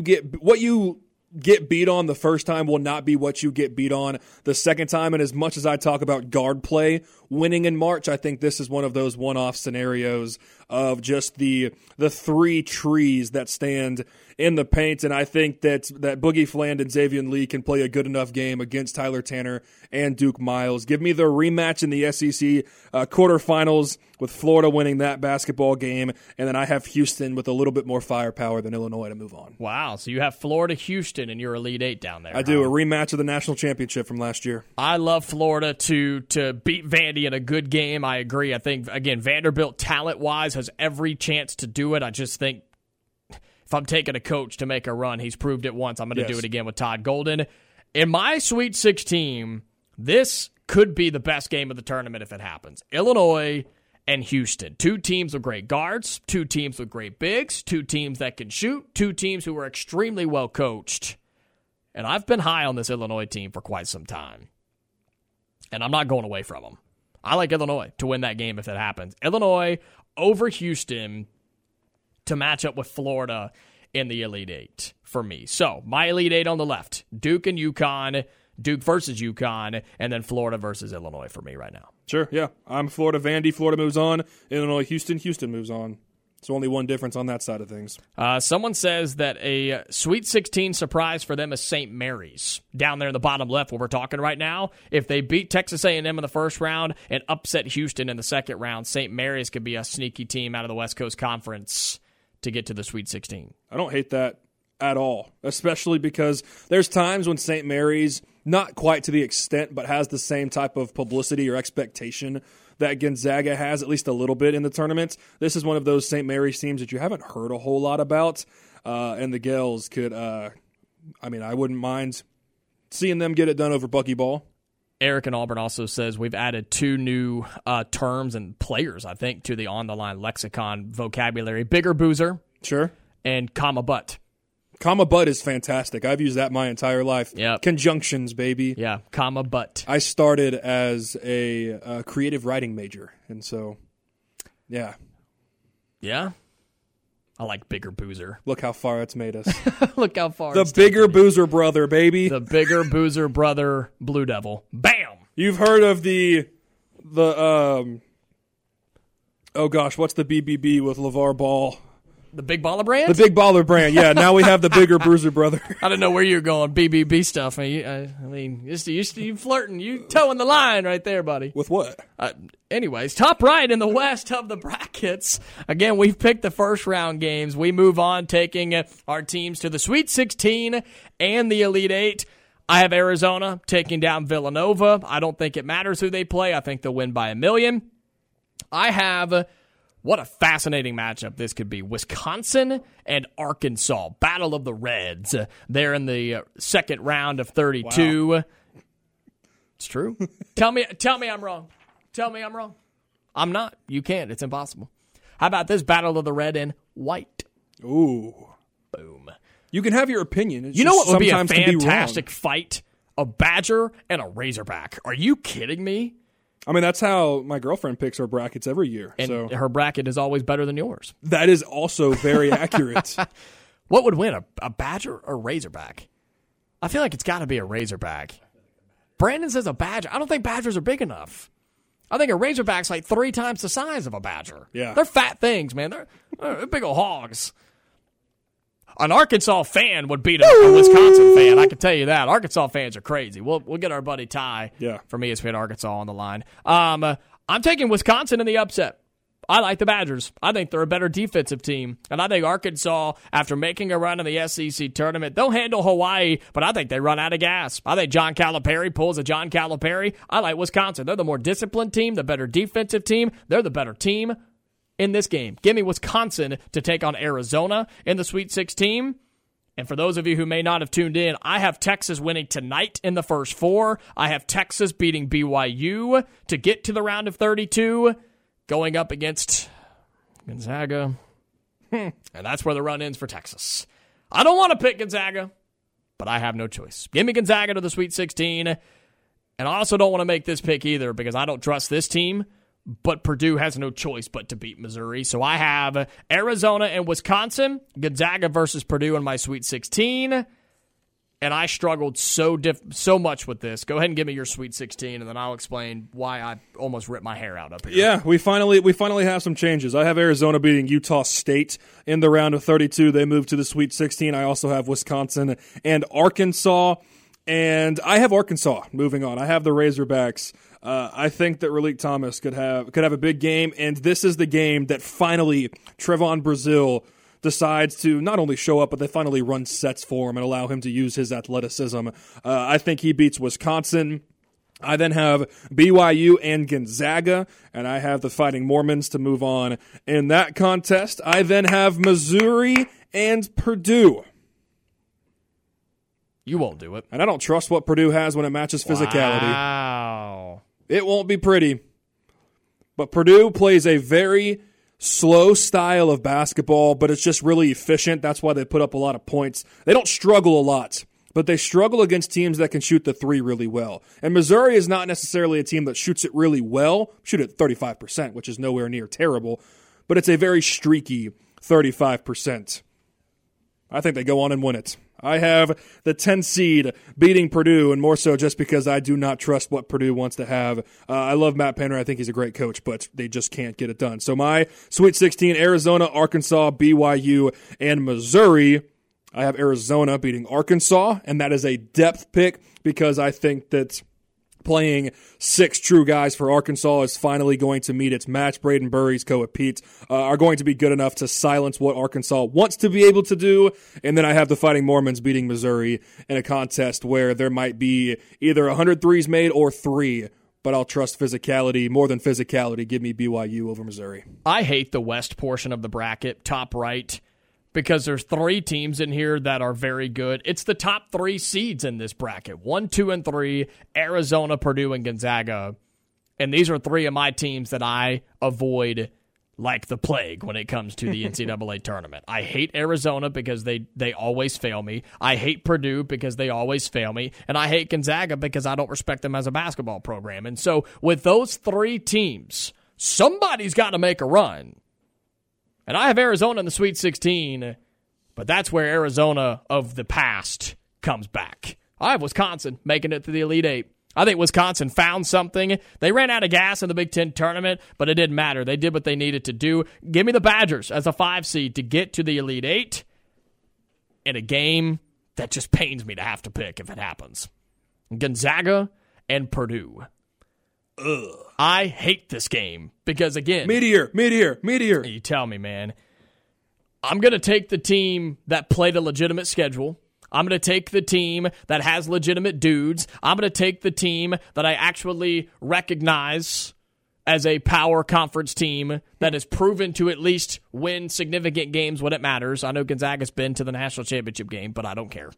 get beat on the first time will not be what you get beat on the second time. And as much as I talk about guard play winning in March, I think this is one of those one-off scenarios of just the three trees that stand in the paint. And I think that Boogie Fland and Xavier Lee can play a good enough game against Tyler Tanner and Duke Miles. Give me the rematch in the SEC quarterfinals with Florida winning that basketball game. And then I have Houston with a little bit more firepower than Illinois to move on.
Wow, so you have Florida, Houston in your Elite Eight down there.
I do, a rematch of the national championship from last year.
I love Florida to beat Vandy in a good game. I agree. I think, again, Vanderbilt talent-wise has every chance to do it. I just think if I'm taking a coach to make a run, he's proved it once. I'm going to do it again with Todd Golden. In my Sweet 16, this could be the best game of the tournament if it happens. Illinois and Houston. Two teams with great guards, two teams with great bigs, two teams that can shoot, two teams who are extremely well coached. And I've been high on this Illinois team for quite some time. And I'm not going away from them. I like Illinois to win that game if it happens. Illinois over Houston to match up with Florida in the Elite Eight for me. So, my Elite Eight on the left, Duke and UConn, Duke versus UConn, and then Florida versus Illinois for me right now.
Sure, yeah. I'm Florida, Vandy. Florida moves on. Illinois, Houston. Houston moves on. It's only one difference on that side of things.
Someone says that a Sweet 16 surprise for them is St. Mary's. Down there in the bottom left where we're talking right now, if they beat Texas A&M in the first round and upset Houston in the second round, St. Mary's could be a sneaky team out of the West Coast Conference to get to the Sweet 16.
I don't hate that at all, especially because there's times when St. Mary's, not quite to the extent, but has the same type of publicity or expectation that Gonzaga has, at least a little bit in the tournament. This is one of those St. Mary's teams that you haven't heard a whole lot about, and the Gales could, I wouldn't mind seeing them get it done over buckyball.
Eric in Auburn also says we've added two new terms and players, I think, to the on-the-line lexicon vocabulary. Bigger boozer.
Sure.
And comma butt.
Comma butt is fantastic. I've used that my entire life.
Yep.
Conjunctions, baby.
Yeah, comma butt.
I started as a creative writing major, and so, yeah.
Yeah? I like bigger boozer.
Look how far it's made us.
Look how far
The
it's
bigger boozer brother, baby.
The bigger boozer brother, Blue Devil. Bam!
You've heard of the oh gosh, what's the BBB with LeVar Ball?
The Big Baller brand?
The Big Baller brand, yeah. Now we have the bigger bruiser brother.
I don't know where you're going, BBB stuff. You flirting. You towing the line right there, buddy.
With what?
Anyways, top right in the west of the brackets. Again, we've picked the first round games. We move on, taking our teams to the Sweet 16 and the Elite Eight. I have Arizona taking down Villanova. I don't think it matters who they play. I think they'll win by 1,000,000. I have... What a fascinating matchup this could be. Wisconsin and Arkansas. Battle of the Reds. They're in the second round of 32. Wow. It's true. Tell me I'm wrong. Tell me I'm wrong. I'm not. You can't. It's impossible. How about this Battle of the Red and White?
Ooh.
Boom.
You can have your opinion. It's
you know what would be a
fantastic
fight? a Badger, and a Razorback. Are you kidding me?
I mean, that's how my girlfriend picks her brackets every year.
And
so
her bracket is always better than yours.
that is also very accurate.
What would win, a Badger or Razorback? I feel like it's got to be a Razorback. Brandon says a Badger. I don't think Badgers are big enough. I think a Razorback's like 3 times the size of a Badger.
Yeah.
They're fat things, man. They're big old hogs. An Arkansas fan would beat a Wisconsin fan. I can tell you that. Arkansas fans are crazy. We'll get our buddy Ty from ESPN Arkansas on the line. I'm taking Wisconsin in the upset. I like the Badgers. I think they're a better defensive team. And I think Arkansas, after making a run in the SEC tournament, they'll handle Hawaii, but I think they run out of gas. I think John Calipari pulls a John Calipari. I like Wisconsin. They're the more disciplined team, the better defensive team. They're the better team in this game. Give me Wisconsin to take on Arizona in the Sweet 16. And for those of you who may not have tuned in, I have Texas winning tonight in the first 4. I have Texas beating BYU to get to the round of 32, going up against Gonzaga. And that's where the run ends for Texas. I don't want to pick Gonzaga, but I have no choice. Give me Gonzaga to the Sweet 16. And I also don't want to make this pick either because I don't trust this team. But Purdue has no choice but to beat Missouri. So I have Arizona and Wisconsin, Gonzaga versus Purdue in my Sweet 16. And I struggled so much with this. Go ahead and give me your Sweet 16, and then I'll explain why I almost ripped my hair out up here.
Yeah, we finally have some changes. I have Arizona beating Utah State in the round of 32. They move to the Sweet 16. I also have Wisconsin and Arkansas. And I have Arkansas moving on. I have the Razorbacks. I think that Raleek Thomas could have a big game, and this is the game that finally Trevon Brazile decides to not only show up, but they finally run sets for him and allow him to use his athleticism. I think he beats Wisconsin. I then have BYU and Gonzaga, and I have the Fighting Mormons to move on in that contest. I then have Missouri and Purdue.
You won't do it.
And I don't trust what Purdue has when it matches physicality.
Wow.
It won't be pretty. But Purdue plays a very slow style of basketball, but it's just really efficient. That's why they put up a lot of points. They don't struggle a lot, but they struggle against teams that can shoot the 3 really well. And Missouri is not necessarily a team that shoots it really well. Shoot it 35%, which is nowhere near terrible, but it's a very streaky 35%. I think they go on and win it. I have the 10 seed beating Purdue, and more so just because I do not trust what Purdue wants to have. I love Matt Painter. I think he's a great coach, but they just can't get it done. So my Sweet 16, Arizona, Arkansas, BYU, and Missouri. I have Arizona beating Arkansas, and that is a depth pick because I think that playing 6 true guys for Arkansas is finally going to meet its match. Braden Burries, Koa Pete are going to be good enough to silence what Arkansas wants to be able to do. And then I have the Fighting Mormons beating Missouri in a contest where there might be either 100 threes made or 3, but I'll trust physicality more than physicality. Give me BYU over Missouri.
I hate the West portion of the bracket, top right, because there's 3 teams in here that are very good. It's the top 3 seeds in this bracket. 1, 2, and 3, Arizona, Purdue, and Gonzaga. And these are 3 of my teams that I avoid like the plague when it comes to the NCAA tournament. I hate Arizona because they always fail me. I hate Purdue because they always fail me. And I hate Gonzaga because I don't respect them as a basketball program. And so with those 3 teams, somebody's got to make a run. And I have Arizona in the Sweet 16, but that's where Arizona of the past comes back. I have Wisconsin making it to the Elite 8. I think Wisconsin found something. They ran out of gas in the Big Ten tournament, but it didn't matter. They did what they needed to do. Give me the Badgers as a 5 seed to get to the Elite 8 in a game that just pains me to have to pick if it happens. Gonzaga and Purdue. Ugh. I hate this game because, again... Meteor. You tell me, man. I'm going to take the team that played a legitimate schedule. I'm going to take the team that has legitimate dudes. I'm going to take the team that I actually recognize as a power conference team that has proven to at least win significant games when it matters. I know Gonzaga's been to the national championship game, but I don't care.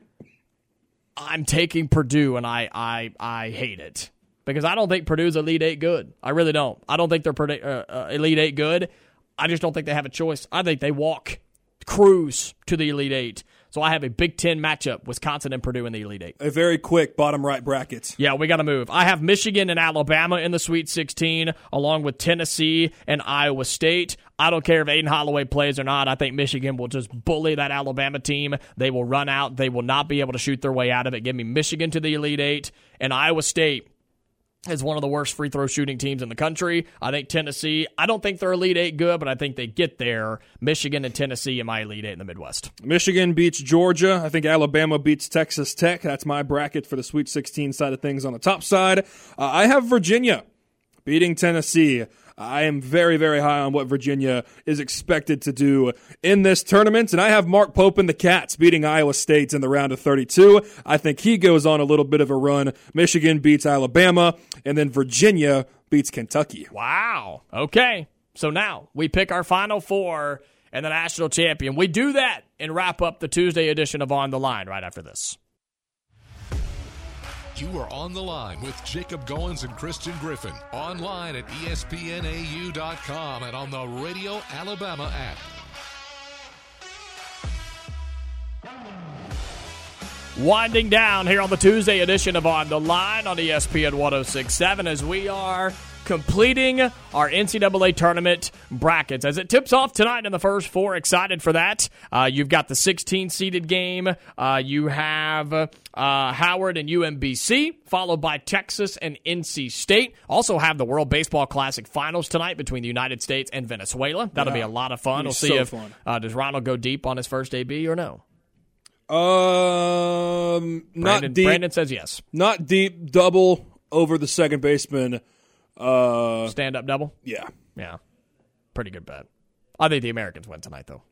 I'm taking Purdue, and I hate it. Because I don't think Purdue's Elite 8 good. I really don't. I don't think they're Elite 8 good. I just don't think they have a choice. I think they cruise to the Elite 8. So I have a Big Ten matchup, Wisconsin and Purdue in the Elite Eight.
A very quick bottom right bracket.
Yeah, we got to move. I have Michigan and Alabama in the Sweet 16, along with Tennessee and Iowa State. I don't care if Aiden Holloway plays or not. I think Michigan will just bully that Alabama team. They will run out. They will not be able to shoot their way out of it. Give me Michigan to the Elite Eight, and Iowa State is one of the worst free throw shooting teams in the country. I think Tennessee, I don't think they're Elite Eight good, but I think they get there. Michigan and Tennessee in my Elite Eight in the Midwest.
Michigan beats Georgia. I think Alabama beats Texas Tech. That's my bracket for the Sweet 16 side of things on the top side. I have Virginia beating Tennessee. I am very, very high on what Virginia is expected to do in this tournament. And I have Mark Pope and the Cats beating Iowa State in the round of 32. I think he goes on a little bit of a run. Michigan beats Alabama, and then Virginia beats Kentucky.
Wow. Okay. So now we pick our Final Four and the national champion. We do that and wrap up the Tuesday edition of On the Line right after this.
You are on the line with Jacob Goins and Christian Griffin. Online at ESPNAU.com and on the Radio Alabama app.
Winding down here on the Tuesday edition of On the Line on ESPN 106.7 as we are completing our NCAA tournament brackets. As it tips off tonight in the first four, excited for that. You've got the 16-seeded game. You have Howard and UMBC, followed by Texas and NC State. Also have the World Baseball Classic Finals tonight between the United States and Venezuela. That'll be a lot of fun. We'll see if does Ronald go deep on his first AB or no.
Not deep.
Brandon says yes.
Not deep. Double over the second baseman.
Stand-up double?
Yeah.
Yeah. Pretty good bet. I think the Americans win tonight, though.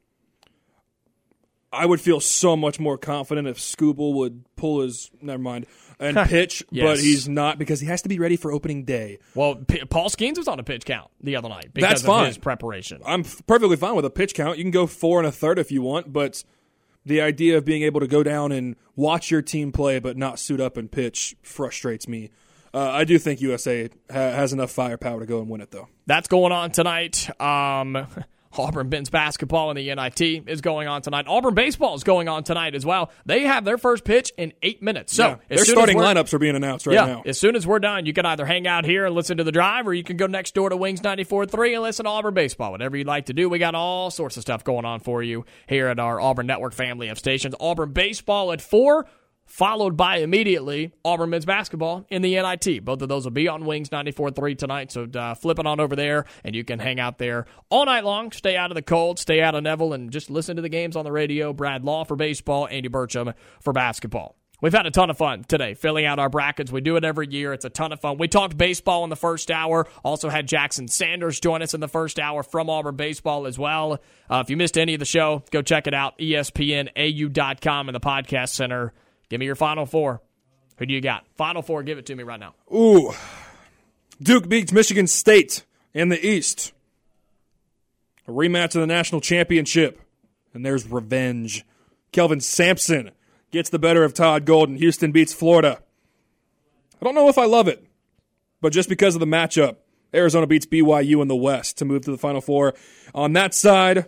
I would feel so much more confident if Scooble would pull his, never mind, and pitch,
Yes.
but he's not because he has to be ready for opening day.
Well, Paul Skeens was on a pitch count the other night because
That's fine.
of his preparation.
I'm perfectly fine with a pitch count. You can go 4 1/3 if you want, but the idea of being able to go down and watch your team play but not suit up and pitch frustrates me. I do think USA has enough firepower to go and win it, though.
That's going on tonight. Auburn men's basketball in the NIT is going on tonight. Auburn baseball is going on tonight as well. They have their first pitch in 8 minutes. So
yeah, their starting lineups are being announced right now.
As soon as we're done, you can either hang out here and listen to the drive, or you can go next door to Wings 94.3 and listen to Auburn baseball. Whatever you'd like to do, we got all sorts of stuff going on for you here at our Auburn Network family of stations. Auburn baseball at 4. Followed by immediately Auburn men's basketball in the NIT. Both of those will be on Wings 94.3 tonight, so flip it on over there, and you can hang out there all night long. Stay out of the cold, stay out of Neville, and just listen to the games on the radio. Brad Law for baseball, Andy Burcham for basketball. We've had a ton of fun today filling out our brackets. We do it every year. It's a ton of fun. We talked baseball in the first hour. Also had Jackson Sanders join us in the first hour from Auburn baseball as well. If you missed any of the show, go check it out, ESPNAU.com in the podcast center. Give me your Final Four. Who do you got? Final Four, give it to me right now.
Ooh. Duke beats Michigan State in the East. A rematch of the national championship. And there's revenge. Kelvin Sampson gets the better of Todd Golden. Houston beats Florida. I don't know if I love it, but just because of the matchup, Arizona beats BYU in the West to move to the Final Four. On that side,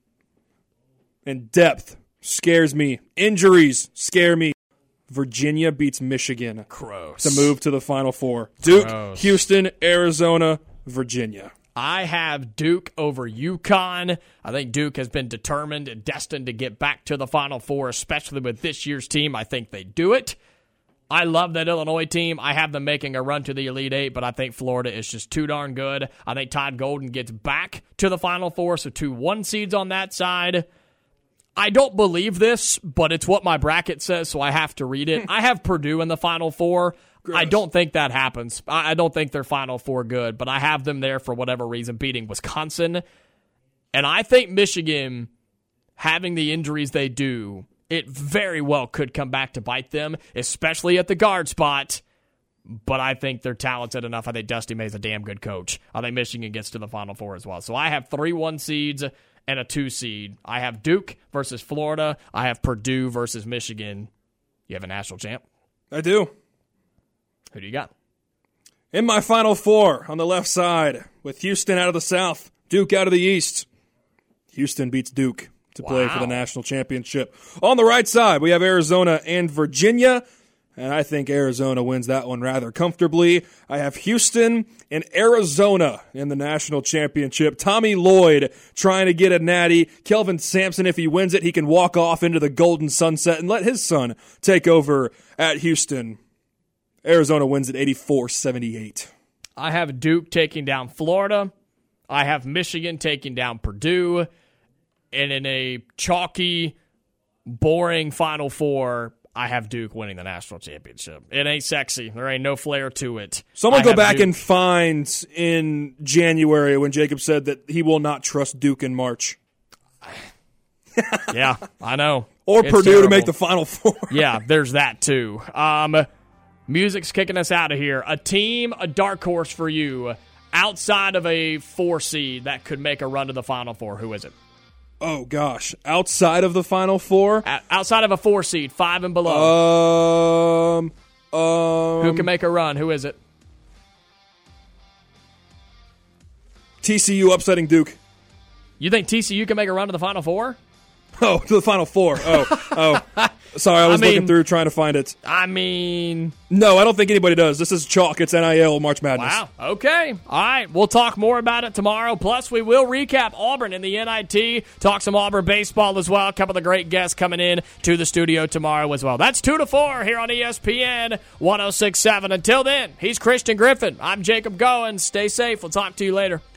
and depth scares me. Injuries scare me. Virginia beats Michigan
Gross.
to move to the Final Four. Duke,
Gross.
Houston, Arizona, Virginia.
I have Duke over UConn. I think Duke has been determined and destined to get back to the Final Four, especially with this year's team. I think they do it. I love that Illinois team. I have them making a run to the Elite Eight, but I think Florida is just too darn good. I think Todd Golden gets back to the Final Four, so 2 1 seeds on that side. I don't believe this, but it's what my bracket says, so I have to read it. I have Purdue in the Final Four.
Gross.
I don't think that happens. I don't think they're Final Four good, but I have them there for whatever reason, beating Wisconsin. And I think Michigan, having the injuries they do, it very well could come back to bite them, especially at the guard spot. But I think they're talented enough. I think Dusty May's a damn good coach. I think Michigan gets to the Final Four as well. So I have 3 1 seeds and a 2 seed. I have Duke versus Florida. I have Purdue versus Michigan. You have a national champ?
I do.
Who do you got?
In my Final Four on the left side, with Houston out of the South, Duke out of the East. Houston beats Duke to play for the national championship. On the right side, we have Arizona and Virginia, and I think Arizona wins that one rather comfortably. I have Houston and Arizona in the national championship. Tommy Lloyd trying to get a natty. Kelvin Sampson, if he wins it, he can walk off into the golden sunset and let his son take over at Houston. Arizona wins at 84-78.
I have Duke taking down Florida. I have Michigan taking down Purdue. And in a chalky, boring Final Four, I have Duke winning the national championship. It ain't sexy. There ain't no flair to it.
Someone go back and find in January when Jacob said that he will not trust Duke in March.
Yeah, I know.
Or
it's
Purdue
terrible.
to make the Final Four.
Yeah, there's that too. Music's kicking us out of here. A team, a dark horse for you, outside of a 4 seed that could make a run to the Final Four. Who is it?
Oh, gosh. Outside of the Final Four?
Outside of a 4 seed, 5 and below. Who can make a run? Who is it?
TCU upsetting Duke.
You think TCU can make a run to the Final Four?
Oh, to the Final Four. Oh. Sorry, I was looking through trying to find it. No, I don't think anybody does. This is chalk. It's NIL March Madness.
Wow. Okay. All right. We'll talk more about it tomorrow. Plus, we will recap Auburn in the NIT, talk some Auburn baseball as well. A couple of the great guests coming in to the studio tomorrow as well. That's 2 to 4 here on ESPN 106.7. Until then, he's Christian Griffin. I'm Jacob Goins. Stay safe. We'll talk to you later.